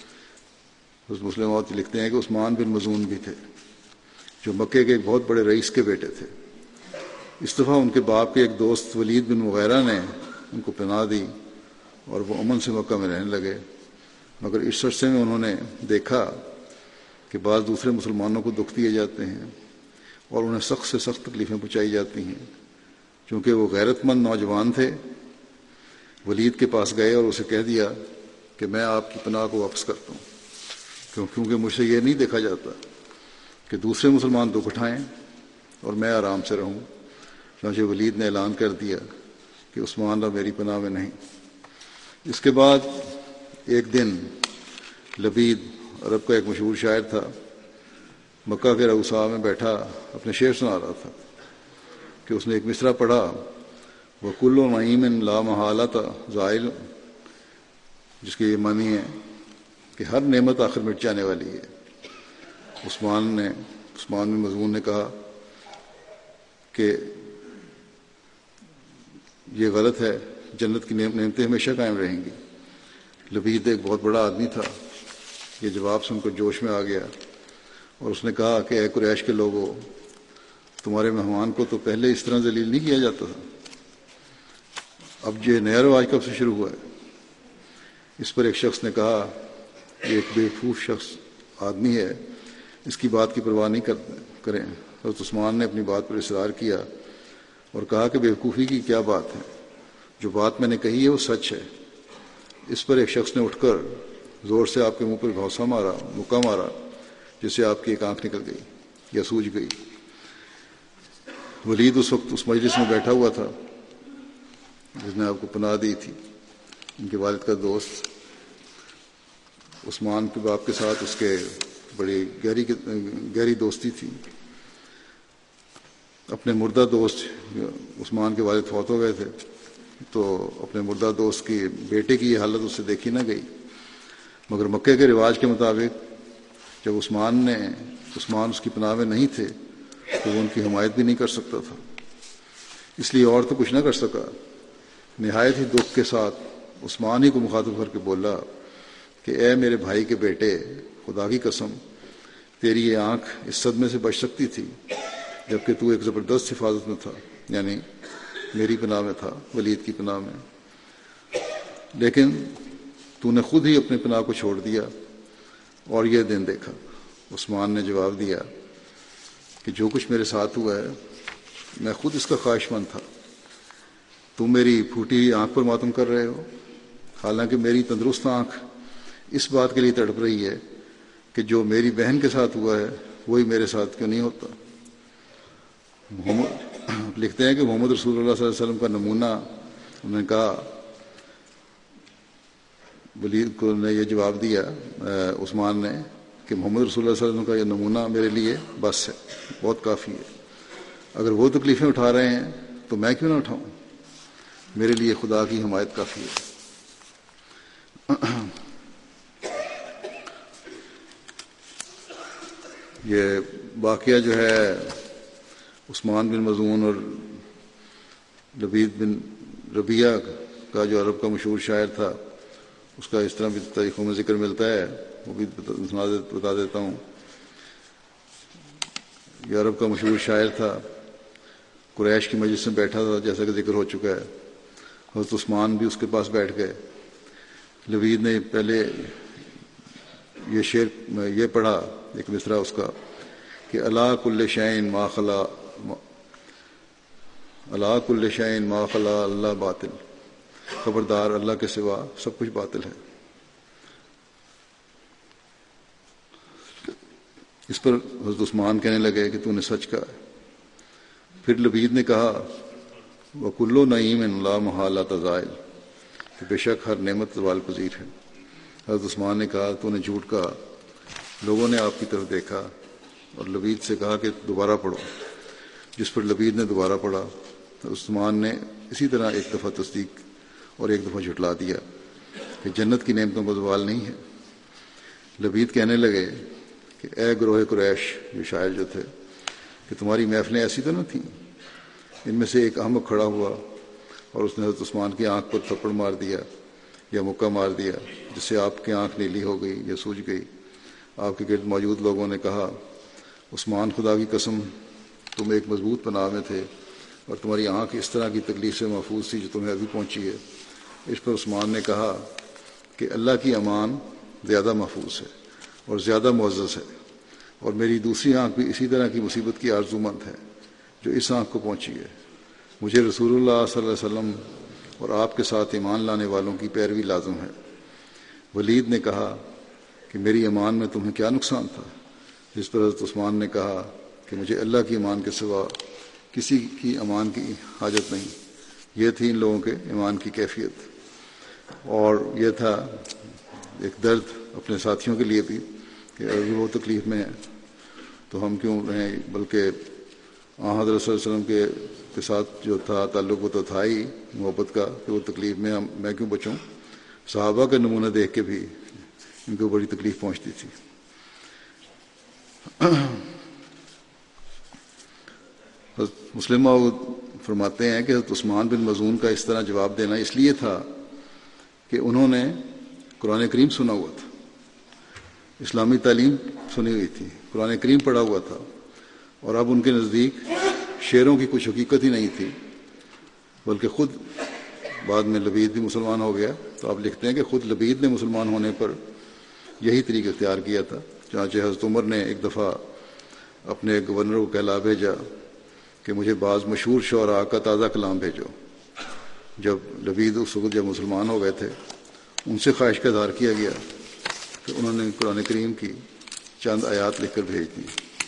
مسلم موت لکھتے ہیں کہ عثمان بن مظعون بھی تھے، جو مکے کے ایک بہت بڑے رئیس کے بیٹے تھے. اس دفعہ ان کے باپ کے ایک دوست ولید بن مغیرہ نے ان کو پناہ دی اور وہ امن سے مکہ میں رہنے لگے. مگر اس عرصے میں انہوں نے دیکھا کہ بعض دوسرے مسلمانوں کو دکھ دیے جاتے ہیں اور انہیں سخت سے سخت تکلیفیں پہنچائی جاتی ہیں. چونکہ وہ غیرت مند نوجوان تھے، ولید کے پاس گئے اور اسے کہہ دیا کہ میں آپ کی پناہ کو واپس کرتا ہوں، کیونکہ مجھ سے یہ نہیں دیکھا جاتا کہ دوسرے مسلمان دکھ اٹھائیں اور میں آرام سے رہوں. چنانچہ ولید نے اعلان کر دیا کہ عثمان اب میری پناہ میں نہیں. اس کے بعد ایک دن لبید، عرب کا ایک مشہور شاعر تھا، مکہ کے روسا میں بیٹھا اپنے شعر سنا رہا تھا کہ اس نے ایک مصرع پڑھا، وَكُلُّ نَعِيمٍ لَا مَحَالَةَ زَائِلٌ، جس کے یہ معنی ہے کہ ہر نعمت آخر مٹ جانے والی ہے. عثمان نے عثمان بن مظعون نے کہا کہ یہ غلط ہے، جنت کی نعمتیں ہمیشہ قائم رہیں گی. لبید ایک بہت بڑا آدمی تھا، یہ جواب سن کر جوش میں آ گیا اور اس نے کہا کہ اے قریش کے لوگوں، تمہارے مہمان کو تو پہلے اس طرح ذلیل نہیں کیا جاتا تھا، اب یہ نیا رواج کب سے شروع ہوا ہے؟ اس پر ایک شخص نے کہا یہ ایک بیوقوف شخص آدمی ہے، اس کی بات کی پرواہ نہیں کریں. حضرت عثمان نے اپنی بات پر اصرار کیا اور کہا کہ بیوقوفی کی کیا بات ہے، جو بات میں نے کہی ہے وہ سچ ہے. اس پر ایک شخص نے اٹھ کر زور سے آپ کے منہ پر گھونسا مارا، مکہ مارا، جس سے آپ کی ایک آنکھ نکل گئی یا سوج گئی. ولید اس وقت اس مجلس میں بیٹھا ہوا تھا جس نے آپ کو پناہ دی تھی. ان کے والد کا دوست عثمان کے باپ کے ساتھ اس کے بڑی گہری گہری دوستی تھی. اپنے مردہ دوست، عثمان کے والد فوت ہو گئے تھے، تو اپنے مردہ دوست کی بیٹے کی یہ حالت اس سے دیکھی نہ گئی. مگر مکے کے رواج کے مطابق جب عثمان نے عثمان اس کی پناہ میں نہیں تھے تو وہ ان کی حمایت بھی نہیں کر سکتا تھا، اس لیے اور تو کچھ نہ کر سکا. نہایت ہی دکھ کے ساتھ عثمان ہی کو مخاطب کر کے بولا کہ اے میرے بھائی کے بیٹے، خدا کی قسم تیری یہ آنکھ اس صدمے سے بچ سکتی تھی جبکہ تو ایک زبردست حفاظت میں تھا، یعنی میری پناہ میں تھا، ولید کی پناہ میں، لیکن تو نے خود ہی اپنے پناہ کو چھوڑ دیا اور یہ دن دیکھا. عثمان نے جواب دیا کہ جو کچھ میرے ساتھ ہوا ہے میں خود اس کا خواہش مند تھا. تم میری پھوٹی ہوئی آنکھ پر ماتم کر رہے ہو، حالانکہ میری تندرست آنکھ اس بات کے لیے تڑپ رہی ہے کہ جو میری بہن کے ساتھ ہوا ہے وہی میرے ساتھ کیوں نہیں ہوتا. محمد لکھتے ہیں کہ محمد رسول اللہ صلی اللہ علیہ وسلم کا نمونہ، انہوں نے کہا، ولید کو نے یہ جواب دیا عثمان نے کہ محمد رسول اللہ صلی اللہ علیہ وسلم کا یہ نمونہ میرے لیے بس ہے، بہت کافی ہے. اگر وہ تکلیفیں اٹھا رہے ہیں تو میں کیوں نہ اٹھاؤں، میرے لیے خدا کی حمایت کافی ہے. یہ واقعہ جو ہے عثمان بن مظعون اور لبید بن ربیہ کا جو عرب کا مشہور شاعر تھا، اس کا اس طرح بھی تاریخوں میں ذکر ملتا ہے. وہ بھی بتا دیتا ہوں. یہ عرب کا مشہور شاعر تھا، قریش کی مجلس میں بیٹھا تھا، جیسا کہ ذکر ہو چکا ہے. حضرت عثمان بھی اس کے پاس بیٹھ گئے. لبید نے پہلے یہ شعر یہ پڑھا، ایک مصرع اس کا، کہ الا کل شیء ما خلا الا کل شیء ما خلا اللہ باطل، خبردار اللہ کے سوا سب کچھ باطل ہے. اس پر حضرت عثمان کہنے لگے کہ تو نے سچ کہا ہے. پھر لبید نے کہا وَكُلُّ نَعِيمٍ لَا مَحَالَةَ زَائِلٌ، کہ بے شک ہر نعمت زوال پذیر ہے. حضرت عثمان نے کہا تو نے جھوٹ کہا. لوگوں نے آپ کی طرف دیکھا اور لبید سے کہا کہ دوبارہ پڑھو. جس پر لبید نے دوبارہ پڑھا تو عثمان نے اسی طرح ایک دفعہ تصدیق اور ایک دفعہ جھٹلا دیا کہ جنت کی نعمتوں کا زوال نہیں ہے. لبید کہنے لگے کہ اے گروہ قریش، جو شاعر جو تھے، کہ تمہاری محفلیں ایسی تو نہ تھیں. ان میں سے ایک احمق کھڑا ہوا اور اس نے حضرت عثمان کی آنکھ پر تھپڑ مار دیا یا مکہ مار دیا، جس سے آپ کی آنکھ نیلی ہو گئی یا سوج گئی. آپ کے گرد موجود لوگوں نے کہا عثمان، خدا کی قسم تم ایک مضبوط پناہ میں تھے اور تمہاری آنکھ اس طرح کی تکلیف سے محفوظ تھی جو تمہیں ابھی پہنچی ہے. اس پر عثمان نے کہا کہ اللہ کی امان زیادہ محفوظ ہے اور زیادہ معزز ہے، اور میری دوسری آنکھ بھی اسی طرح کی مصیبت کی آرزو مند ہے جو اس آنکھ کو پہنچی ہے. مجھے رسول اللہ صلی اللہ علیہ وسلم اور آپ کے ساتھ ایمان لانے والوں کی پیروی لازم ہے. ولید نے کہا کہ میری ایمان میں تمہیں کیا نقصان تھا؟ جس پر حضرت عثمان نے کہا کہ مجھے اللہ کی ایمان کے سوا کسی کی ایمان کی حاجت نہیں. یہ تھی ان لوگوں کے ایمان کی کیفیت، اور یہ تھا ایک درد اپنے ساتھیوں کے لیے بھی کہ ابھی وہ تکلیف میں ہیں تو ہم کیوں رہیں، بلکہ آن حضرت صلی اللہ علیہ وسلم کے کے ساتھ جو تھا تعلق وہ تو تھا ہی محبت کا، کہ وہ تکلیف میں ہم میں کیوں بچوں. صحابہ کے نمونہ دیکھ کے بھی ان کو بڑی تکلیف پہنچتی تھی. مسلم موعود فرماتے ہیں کہ حضرت عثمان بن مظعون کا اس طرح جواب دینا اس لیے تھا کہ انہوں نے قرآن کریم سنا ہوا تھا، اسلامی تعلیم سنی ہوئی تھی، قرآن کریم پڑھا ہوا تھا، اور اب ان کے نزدیک شعروں کی کچھ حقیقت ہی نہیں تھی، بلکہ خود بعد میں لبید بھی مسلمان ہو گیا. تو آپ لکھتے ہیں کہ خود لبید نے مسلمان ہونے پر یہی طریقہ اختیار کیا تھا. چنانچہ حضرت عمر نے ایک دفعہ اپنے گورنر کو کہلا بھیجا کہ مجھے بعض مشہور شعراء کا تازہ کلام بھیجو. جب لبید اس وقت جب مسلمان ہو گئے تھے، ان سے خواہش کا اظہار کیا گیا کہ انہوں نے قرآن کریم کی چند آیات لکھ کر بھیج دی.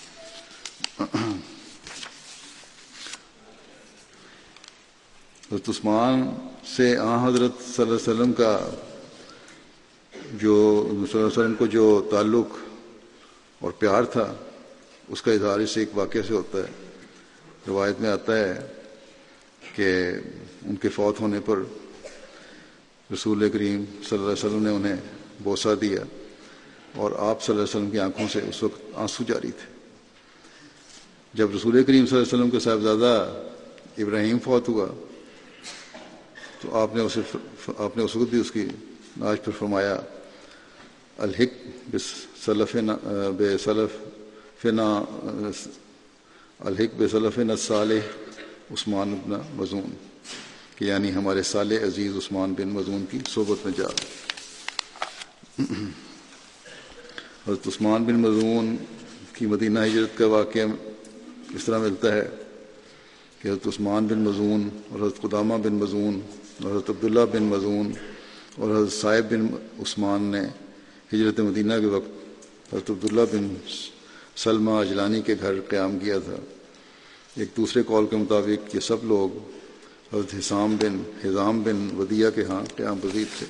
حضرت عثمان سے آن حضرت صلی اللہ علیہ وسلم کا جو صلی اللہ علیہ وسلم کو جو تعلق اور پیار تھا، اس کا اظہار اس سے ایک واقعہ سے ہوتا ہے. روایت میں آتا ہے کہ ان کے فوت ہونے پر رسول کریم صلی اللہ علیہ وسلم نے انہیں بوسہ دیا اور آپ صلی اللہ علیہ وسلم کی آنکھوں سے اس وقت آنسو جاری تھے. جب رسول کریم صلی اللہ علیہ وسلم کے صاحبزادہ ابراہیم فوت ہوا تو آپ نے اسے آپ نے اس وقت بھی اس کی نعت پر فرمایا الحق بسلفنا بسلفنا الحق بسلفنا الصالح عثمان بن مظعون، کہ یعنی ہمارے صالح عزیز عثمان بن مظعون کی صحبت میں جا. حضرت عثمان بن مظعون کی مدینہ ہجرت کا واقعہ اس طرح ملتا ہے کہ حضرت عثمان بن مظعون اور حضرت قدامہ بن مظعون اور حضرت عبداللہ بن مظعون اور حضرت صائب بن عثمان نے ہجرت مدینہ کے وقت حضرت عبداللہ بن سلمہ اجلانی کے گھر قیام کیا تھا. ایک دوسرے قول کے مطابق یہ سب لوگ حضرت حسام بن حزام بن ودیہ کے ہاں قیام پذیر تھے.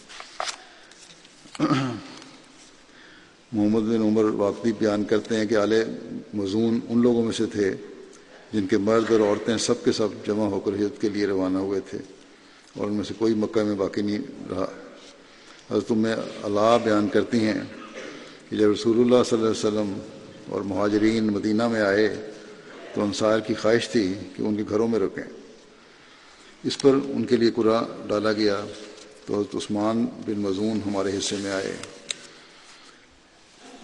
محمد بن عمر واقعی بیان کرتے ہیں کہ آل مظعون ان لوگوں میں سے تھے جن کے مرد اور عورتیں سب کے سب جمع ہو کر ہجرت کے لیے روانہ ہوئے تھے، اور ان میں سے کوئی مکہ میں باقی نہیں رہا. حضرت ام علا بیان کرتی ہیں کہ جب رسول اللہ صلی اللہ علیہ وسلم اور مہاجرین مدینہ میں آئے تو انصار کی خواہش تھی کہ ان کے گھروں میں رکیں. اس پر ان کے لیے قرآن ڈالا گیا تو حضرت عثمان بن مظعون ہمارے حصے میں آئے.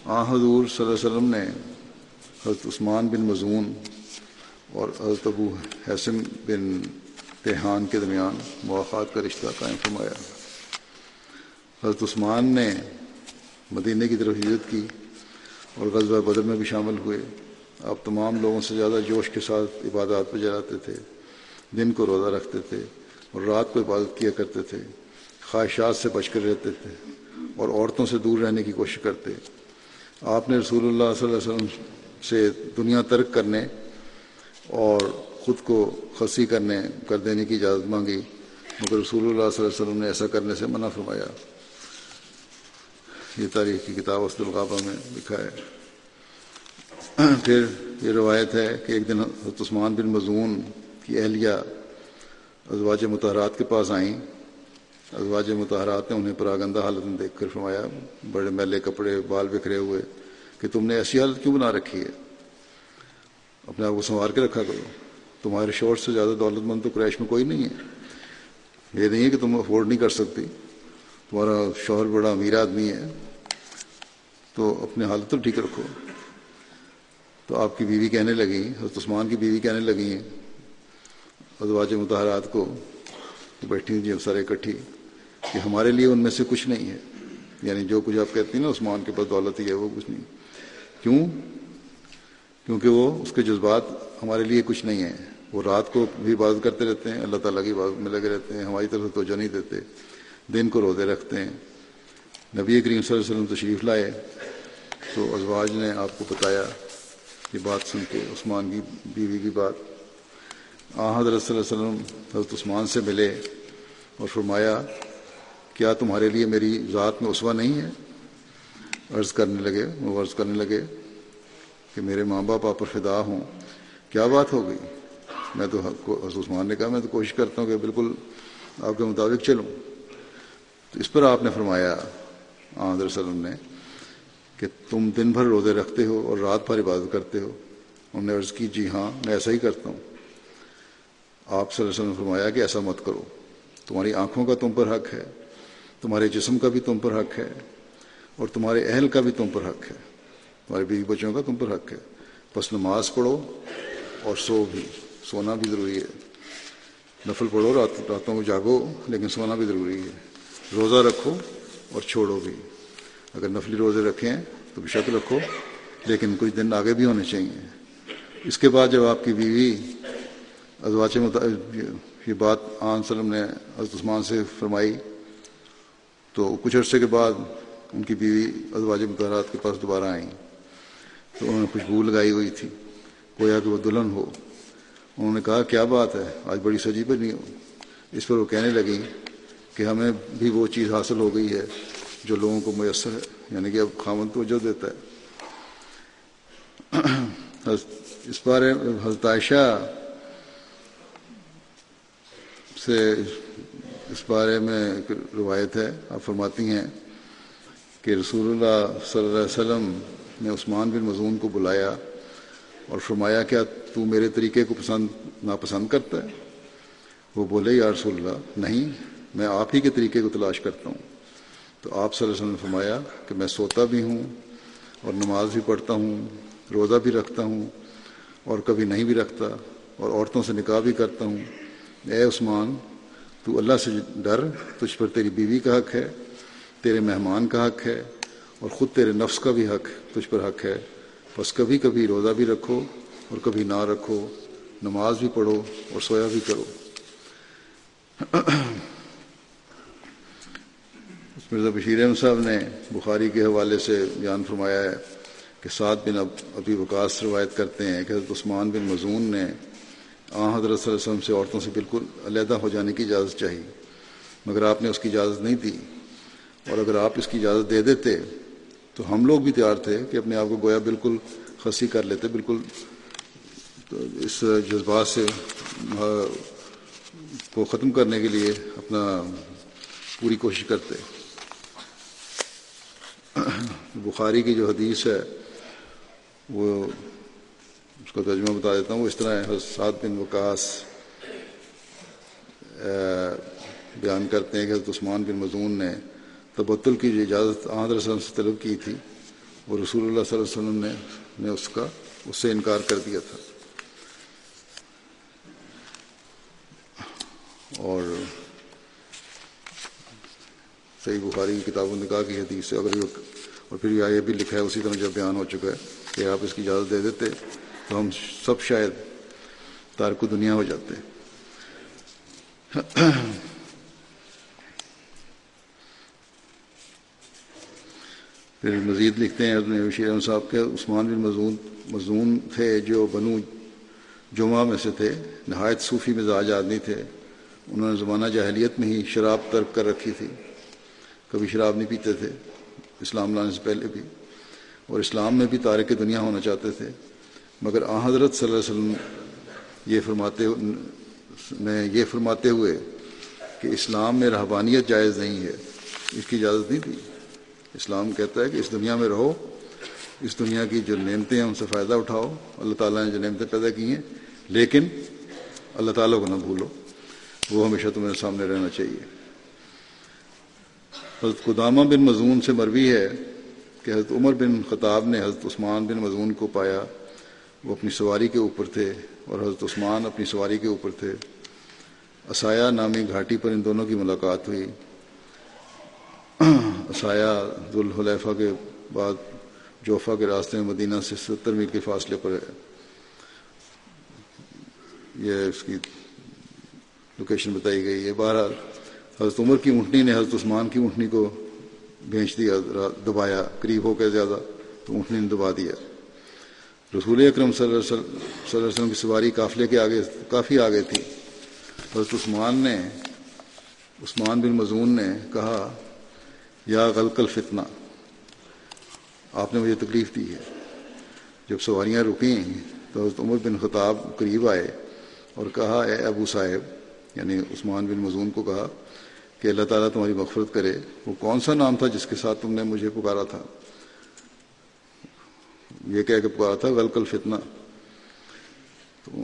آن حضور صلی اللہ علیہ وسلم نے حضرت عثمان بن مظعون اور حضرت ابو حیثم بن تیحان کے درمیان مواخات کا رشتہ قائم فرمایا۔ حضرت عثمان نے مدینے کی طرف ہجرت کی اور غزوہ بدر میں بھی شامل ہوئے۔ آپ تمام لوگوں سے زیادہ جوش کے ساتھ عبادات پہ جلاتے تھے، دن کو روزہ رکھتے تھے اور رات کو عبادت کیا کرتے تھے، خواہشات سے بچ کر رہتے تھے اور عورتوں سے دور رہنے کی کوشش کرتے۔ آپ نے رسول اللہ صلی اللہ علیہ وسلم سے دنیا ترک کرنے اور خود کو خصی کرنے کر دینے کی اجازت مانگی، مگر رسول اللہ صلی اللہ علیہ وسلم نے ایسا کرنے سے منع فرمایا۔ یہ تاریخ کی کتاب اسد الغابہ میں لکھا ہے۔ پھر یہ روایت ہے کہ ایک دن حضرت عثمان بن مظعون کی اہلیہ ازواج مطہرات کے پاس آئیں۔ ازواج مطہرات نے انہیں پراگندہ حالت میں دیکھ کر فرمایا، بڑے میلے کپڑے، بال بکھرے ہوئے، کہ تم نے ایسی حالت کیوں بنا رکھی ہے؟ اپنے آپ کو سنوار کے رکھا کرو، تمہارے شوہر سے زیادہ دولت مند تو قریش میں کوئی نہیں ہے۔ یہ نہیں ہے کہ تم افورڈ نہیں کر سکتی، تمہارا شوہر بڑا امیر آدمی ہے، تو اپنے حالت تو ٹھیک رکھو۔ تو آپ کی بیوی کہنے لگی، حضرت عثمان کی بیوی کہنے لگی ازواج مطہرات کو، بیٹھی جی سارے اکٹھی، کہ ہمارے لیے ان میں سے کچھ نہیں ہے، یعنی جو کچھ آپ کہتی ہیں نا عثمان کے پاس دولت ہی ہے، وہ کچھ نہیں۔ کیوں؟ کیونکہ وہ اس کے جذبات ہمارے لیے کچھ نہیں ہیں۔ وہ رات کو بھی عبادت کرتے رہتے ہیں، اللہ تعالیٰ کی عبادت میں لگے رہتے ہیں، ہماری طرف توجہ نہیں دیتے، دن کو روزے رکھتے ہیں۔ نبی کریم صلی اللہ علیہ وسلم تشریف لائے تو ازواج نے آپ کو بتایا یہ بات سن کے، عثمان کی بیوی کی بات۔ آن حضرت صلی اللہ علیہ وسلم حضرت عثمان سے ملے اور فرمایا، کیا تمہارے لیے میری ذات میں اسوہ نہیں ہے؟ عرض کرنے لگے وہ عرض کرنے لگے کہ میرے ماں باپ آپ پر فدا ہوں، کیا بات ہو گئی؟ میں تو حضرت عثمان نے کہا میں تو کوشش کرتا ہوں کہ بالکل آپ کے مطابق چلوں۔ تو اس پر آپ نے فرمایا آن حضرت صلی اللہ علیہ وسلم نے کہ تم دن بھر روزے رکھتے ہو اور رات بھر عبادت کرتے ہو؟ انہوں نے عرض کی جی ہاں میں ایسا ہی کرتا ہوں۔ آپ صلی اللہ علیہ وسلم نے فرمایا کہ ایسا مت کرو، تمہاری آنکھوں کا تم پر حق ہے، تمہارے جسم کا بھی تم پر حق ہے، اور تمہارے اہل کا بھی تم پر حق ہے، تمہارے بیوی بچوں کا تم پر حق ہے۔ بس نماز پڑھو اور سو بھی، سونا بھی ضروری ہے۔ نفل پڑھو، رات راتوں کو جاگو، لیکن سونا بھی ضروری ہے۔ روزہ رکھو اور چھوڑو بھی، اگر نفلی روزے رکھیں تو بے شک رکھو، لیکن کچھ دن آگے بھی ہونے چاہیے۔ اس کے بعد جب آپ کی بیوی ازواج یہ بات آن صلی اللہ علیہ وسلم نے حضرت عثمان سے فرمائی تو کچھ عرصے کے بعد ان کی بیوی ازواج مطہرات کے پاس دوبارہ آئیں تو انہوں نے خوشبو لگائی ہوئی تھی، گویا کہ وہ دلہن ہو۔ انہوں نے کہا کیا بات ہے، آج بڑی سجی بنی ہو۔ اس پر وہ کہنے لگیں کہ ہمیں بھی وہ چیز حاصل ہو گئی ہے جو لوگوں کو میسر ہے، یعنی کہ اب خاوند توجہ دیتا ہے۔ اس بارے حضرت عائشہ سے اس بارے میں ایک روایت ہے، آپ فرماتی ہیں کہ رسول اللہ صلی اللہ علیہ وسلم نے عثمان بن مظعون کو بلایا اور فرمایا کیا تو میرے طریقے کو پسند ناپسند کرتا ہے؟ وہ بولے یا رسول اللہ نہیں، میں آپ ہی کے طریقے کو تلاش کرتا ہوں۔ تو آپ صلی اللہ علیہ وسلم نے فرمایا کہ میں سوتا بھی ہوں اور نماز بھی پڑھتا ہوں، روزہ بھی رکھتا ہوں اور کبھی نہیں بھی رکھتا، اور عورتوں سے نکاح بھی کرتا ہوں۔ اے عثمان تو اللہ سے ڈر، تجھ پر تیری بیوی کا حق ہے، تیرے مہمان کا حق ہے، اور خود تیرے نفس کا بھی حق تجھ پر حق ہے۔ بس کبھی کبھی روزہ بھی رکھو اور کبھی نہ رکھو، نماز بھی پڑھو اور سویا بھی کرو۔ مرزا بشیر احمد صاحب نے بخاری کے حوالے سے بیان فرمایا ہے کہ سعد بن ابی وقاص روایت کرتے ہیں کہ حضرت عثمان بن مظعون نے آن حضرت صلی اللہ علیہ وسلم سے عورتوں سے بالکل علیحدہ ہو جانے کی اجازت چاہی، مگر آپ نے اس کی اجازت نہیں دی، اور اگر آپ اس کی اجازت دے دیتے تو ہم لوگ بھی تیار تھے کہ اپنے آپ کو گویا بالکل خصی کر لیتے، بالکل اس جذبات سے کو ختم کرنے کے لیے اپنا پوری کوشش کرتے۔ بخاری کی جو حدیث ہے وہ اس کا ترجمہ بتا دیتا ہوں، وہ اس طرح ہے۔ حضرت سعد بن وقاص بیان کرتے ہیں کہ حضرت عثمان بن مظعون نے تبتل کی جو اجازت آن حضرت صلی اللہ علیہ وسلم سے طلب کی تھی، اور رسول اللہ صلی اللہ علیہ وسلم نے نے اس کا اس سے انکار کر دیا تھا. اور صحیح بخاری کی کتاب النکاح کی حدیث سے اگر یہ اور پھر یہ بھی لکھا ہے اسی طرح جب بیان ہو چکا ہے کہ آپ اس کی اجازت دے دیتے تو ہم سب شاید تارک دنیا ہو جاتے. پھر مزید لکھتے ہیں اپنے شیر احمد صاحب کے عثمان بن مظعون مظعون تھے جو بنو جمعہ میں سے تھے، نہایت صوفی مزاج آدمی تھے. انہوں نے زمانہ جاہلیت میں ہی شراب ترک کر رکھی تھی، کبھی شراب نہیں پیتے تھے اسلام لانے سے پہلے بھی، اور اسلام میں بھی تارک دنیا ہونا چاہتے تھے. مگر آن حضرت صلی اللہ علیہ وسلم یہ فرماتے میں یہ فرماتے ہوئے کہ اسلام میں رہبانیت جائز نہیں ہے، اس کی اجازت نہیں دی. اسلام کہتا ہے کہ اس دنیا میں رہو، اس دنیا کی جو نعمتیں ہیں ان سے فائدہ اٹھاؤ، اللہ تعالیٰ نے جو نعمتیں پیدا کی ہیں، لیکن اللہ تعالیٰ کو نہ بھولو، وہ ہمیشہ تمہیں سامنے رہنا چاہیے. حضرت قدامہ بن مظعون سے مروی ہے کہ حضرت عمر بن خطاب نے حضرت عثمان بن مظعون کو پایا، وہ اپنی سواری کے اوپر تھے اور حضرت عثمان اپنی سواری کے اوپر تھے. اسایا نامی گھاٹی پر ان دونوں کی ملاقات ہوئی. اسایا ذوالحلیفہ کے بعد جوفا کے راستے میں مدینہ سے ستر میل کے فاصلے پر ہے. یہ اس کی لوکیشن بتائی گئی ہے. بہرحال حضرت عمر کی اونٹنی نے حضرت عثمان کی اونٹنی کو بھینچ دیا، دبایا، قریب ہو کے زیادہ تو اونٹنی نے دبا دیا. رسول اکرم صلی اللہ علیہ وسلم کی سواری قافلے کے آگے کافی آگے تھی. حضرت عثمان نے عثمان بن مظعون نے کہا، یا غلق الفتنہ، آپ نے مجھے تکلیف دی ہے. جب سواریاں رکیں تو حضرت عمر بن خطاب قریب آئے اور کہا، اے ابو صاحب، یعنی عثمان بن مظعون کو کہا کہ اللہ تعالیٰ تمہاری مغفرت کرے، وہ کون سا نام تھا جس کے ساتھ تم نے مجھے پکارا تھا؟ یہ کہہ کے پکارا تھا غلق الفتنہ. تو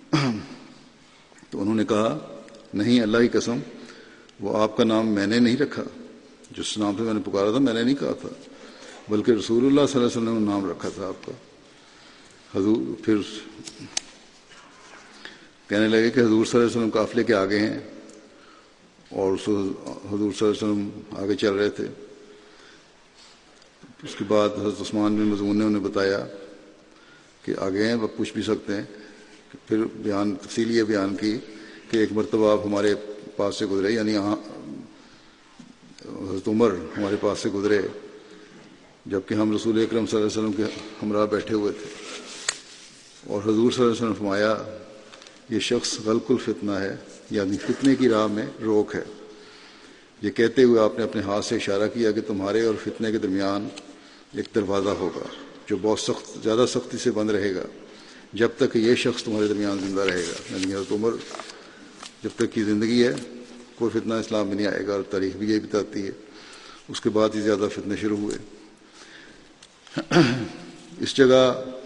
تو انہوں نے کہا، نہیں، اللہ کی قسم، وہ آپ کا نام میں نے نہیں رکھا، جس نام سے میں نے پکارا تھا میں نے نہیں کہا تھا، بلکہ رسول اللہ صلی اللہ علیہ وسلم نے نام رکھا تھا آپ کا. حضور پھر کہنے لگے کہ حضور صلی اللہ علیہ وسلم قافلے کے آگے ہیں اور حضور صلی اللہ علیہ وسلم آگے چل رہے تھے. اس کے بعد حضرت عثمان بن مظعون نے انہیں بتایا کہ آگے ہیں، وہ پوچھ بھی سکتے ہیں. پھر بیان تفصیل یہ بیان کی کہ ایک مرتبہ آپ ہمارے پاس سے گزرے، یعنی یہاں حضرت عمر ہمارے پاس سے گزرے جبکہ ہم رسول اکرم صلی اللہ علیہ وسلم کے ہمراہ بیٹھے ہوئے تھے، اور حضور صلی اللہ علیہ وسلم فرمایا، یہ شخص غلق الفتنہ ہے، یعنی فتنے کی راہ میں روک ہے. یہ کہتے ہوئے آپ نے اپنے ہاتھ سے اشارہ کیا کہ تمہارے اور فتنے کے درمیان ایک دروازہ ہوگا جو بہت سخت زیادہ سختی سے بند رہے گا جب تک کہ یہ شخص تمہارے درمیان زندہ رہے گا. یعنی حضرت عمر جب تک کی زندگی ہے کوئی فتنہ اسلام میں نہیں آئے گا، اور تاریخ بھی یہ بتاتی ہے. اس کے بعد ہی زیادہ فتنے شروع ہوئے. اس جگہ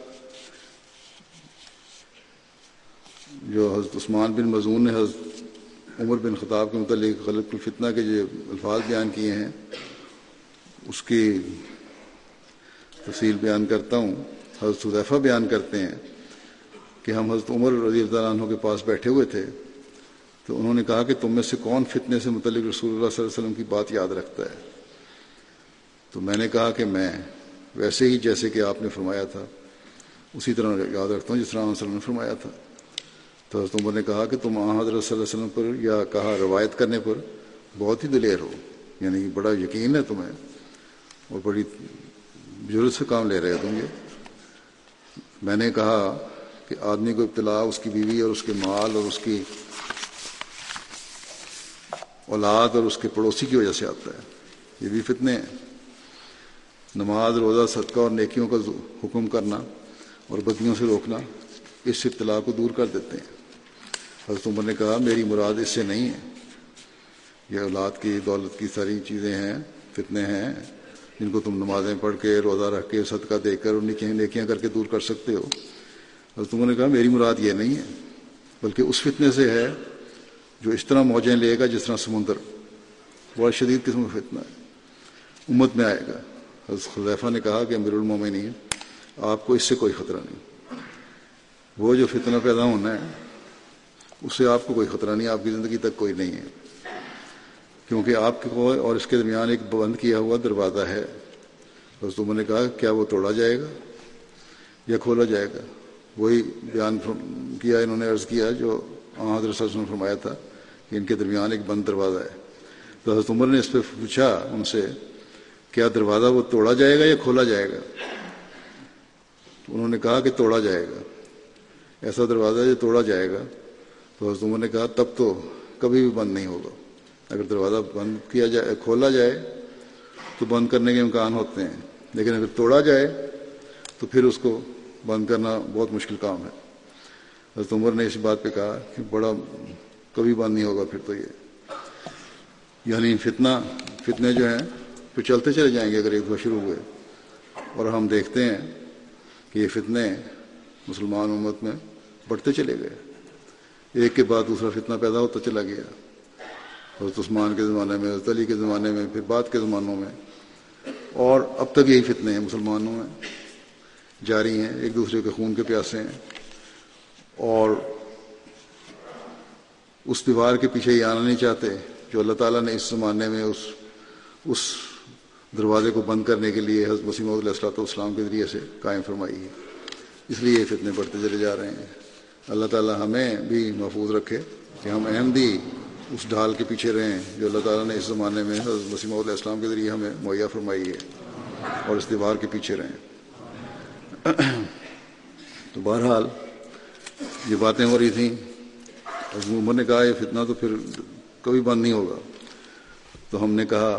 جو حضرت عثمان بن مظعون نے حضرت عمر بن خطاب کے متعلق غلق الفتنہ کے جو الفاظ بیان کیے ہیں اس کی تفصیل بیان کرتا ہوں. حضرت حذیفہ بیان کرتے ہیں کہ ہم حضرت عمر رضی اللہ عنہ کے پاس بیٹھے ہوئے تھے تو انہوں نے کہا کہ تم میں سے کون فتنے سے متعلق رسول اللہ صلی اللہ علیہ وسلم کی بات یاد رکھتا ہے؟ تو میں نے کہا کہ میں ویسے ہی جیسے کہ آپ نے فرمایا تھا اسی طرح یاد رکھتا ہوں جس طرح وسلم نے فرمایا تھا. تو حضرت عمر نے کہا کہ تم آن حضرت صلی اللہ علیہ وسلم پر یا کہا روایت کرنے پر بہت ہی دلیر ہو، یعنی بڑا یقین ہے تمہیں اور بڑی جرات سے کام لے رہے تم یہ. میں نے کہا کہ آدمی کو ابتلا اس کی بیوی اور اس کے مال اور اس کی اولاد اور اس کے پڑوسی کی وجہ سے آتا ہے، یہ بھی فتنے ہیں. نماز، روزہ، صدقہ اور نیکیوں کا حکم کرنا اور بدیوں سے روکنا اس ابتلا کو دور کر دیتے ہیں. حضرت عمر نے کہا میری مراد اس سے نہیں ہے، یہ اولاد کی دولت کی ساری چیزیں ہیں، فتنے ہیں جن کو تم نمازیں پڑھ کے، روزہ رکھ کے، صدقہ دے کر اور نیکیاں نیکیاں کر کے دور کر سکتے ہو. حضرت عمر نے کہا میری مراد یہ نہیں ہے، بلکہ اس فتنے سے ہے جو اس طرح موجیں لے گا جس طرح سمندر، بڑا شدید قسم کا فتنہ ہے، امت میں آئے گا. حضرت حذیفہ نے کہا کہ امیر المومنین آپ کو اس سے کوئی خطرہ نہیں، وہ جو فتنہ پیدا ہونا ہے اس سے آپ کو کوئی خطرہ نہیں، آپ کی زندگی تک کوئی نہیں ہے، کیونکہ آپ کو اور اس کے درمیان ایک بند کیا ہوا دروازہ ہے۔ حضرت عمر نے کہا کیا وہ توڑا جائے گا یا کھولا جائے گا؟ وہی بیان کیا، انہوں نے عرض کیا جو حضرت صلی اللہ علیہ وسلم نے فرمایا تھا کہ ان کے درمیان ایک بند دروازہ ہے۔ تو حضرت عمر نے اس پہ پوچھا ان سے کیا دروازہ وہ توڑا جائے گا یا کھولا جائے گا؟ تو انہوں نے کہا کہ توڑا جائے گا، ایسا دروازہ جو توڑا جائے گا۔ تو حضرت عمر نے کہا تب تو کبھی بھی بند نہیں ہوگا، اگر دروازہ بند کیا جائے کھولا جائے تو بند کرنے کے امکان ہوتے ہیں، لیکن اگر توڑا جائے تو پھر اس کو بند کرنا بہت مشکل کام ہے۔ حضرت عمر نے اس بات پہ کہا کہ بڑا کبھی بند نہیں ہوگا پھر تو یہ، یعنی فتنہ فتنے جو ہیں پھر چلتے چلے جائیں گے اگر ایک دفعہ شروع ہوئے، اور ہم دیکھتے ہیں کہ یہ فتنے مسلمان امت میں بڑھتے چلے گئے، ایک کے بعد دوسرا فتنہ پیدا ہوتا چلا گیا۔ حضرت عثمان کے زمانے میں، حضرت علی کے زمانے میں، پھر بعد کے زمانوں میں، اور اب تک یہی فتنے ہیں مسلمانوں میں جاری ہیں، ایک دوسرے کے خون کے پیاسے ہیں، اور اس دیوار کے پیچھے یہ آنا نہیں چاہتے جو اللہ تعالیٰ نے اس زمانے میں اس اس دروازے کو بند کرنے کے لیے حضرت مسیح موعود علیہ الصلوۃ والسلام کے ذریعے سے قائم فرمائی ہے۔ اس لیے یہ فتنے بڑھتے چلے جا رہے ہیں۔ اللہ تعالیٰ ہمیں بھی محفوظ رکھے کہ ہم احمدی اس ڈھال کے پیچھے رہیں جو اللہ تعالیٰ نے اس زمانے میں حضرت مسیح موعود علیہ السلام کے ذریعے ہمیں مہیا فرمائی ہے، اور اس دیوار کے پیچھے رہیں۔ تو بہرحال یہ باتیں ہو رہی تھیں، حضرت عمر نے کہا یہ فتنہ تو پھر کبھی بند نہیں ہوگا۔ تو ہم نے کہا،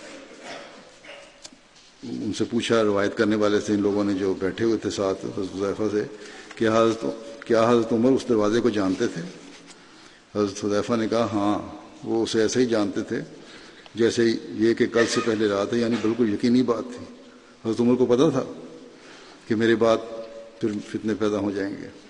ان سے پوچھا روایت کرنے والے سے، ان لوگوں نے جو بیٹھے ہوئے تھے ساتھ حضرت حذیفہ سے، کیا حضرت کیا حضرت عمر اس دروازے کو جانتے تھے؟ حضرت حذیفہ نے کہا ہاں، وہ اسے ایسے ہی جانتے تھے جیسے یہ کہ کل سے پہلے رات ہے، یعنی بالکل یقینی بات تھی۔ حضرت عمر کو پتہ تھا کہ میرے بعد پھر فتنے پیدا ہو جائیں گے۔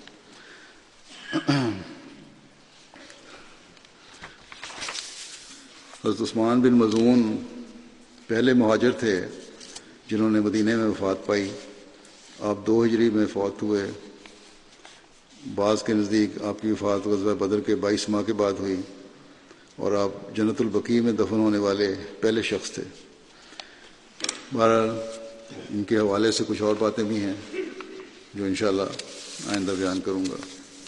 حضرت عثمان بن مظعون پہلے مہاجر تھے جنہوں نے مدینہ میں وفات پائی۔ آپ دو ہجری میں فوت ہوئے، بعض کے نزدیک آپ کی وفات غزوہ بدر کے بائیس ماہ کے بعد ہوئی، اور آپ جنت البقیع میں دفن ہونے والے پہلے شخص تھے۔ بہرحال ان کے حوالے سے کچھ اور باتیں بھی ہیں جو انشاءاللہ آئندہ بیان کروں گا۔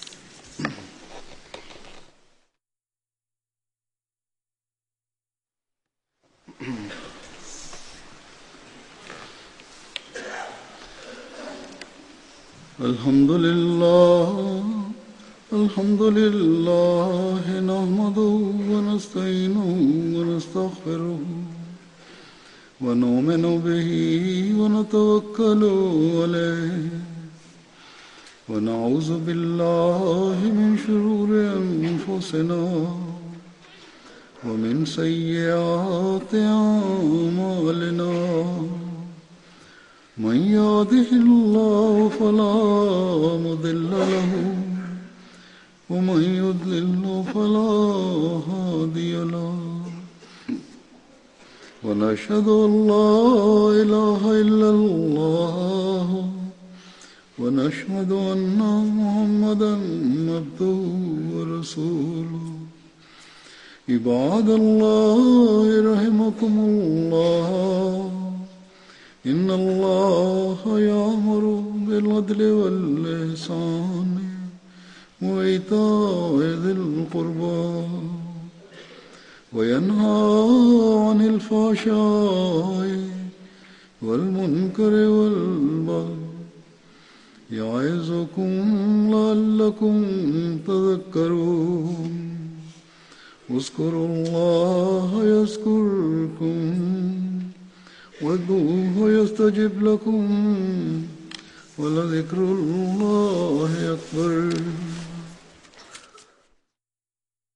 الحمد للہ الحمد للہ نحمده ونستعینه ونستغفره ونؤمن به ونتوکل علیہ ونعوذ باللہ من شرور انفسنا ومن سیئات اعمالنا من يهده الله فلا مضل له ومن يضلل فلا هادي له ونشهد أن لا إله إلا الله ونشهد أن محمدا عبده ورسوله عباد الله رحمكم الله إن الله يأمر بالعدل والإحسان وإيتاء ذي القربى وينهى عن الفحشاء والمنكر والبغي يعظكم لعلكم تذكرون اذكروا الله يذكركم وادعوه يستجب لكم ولذكر الله أكبر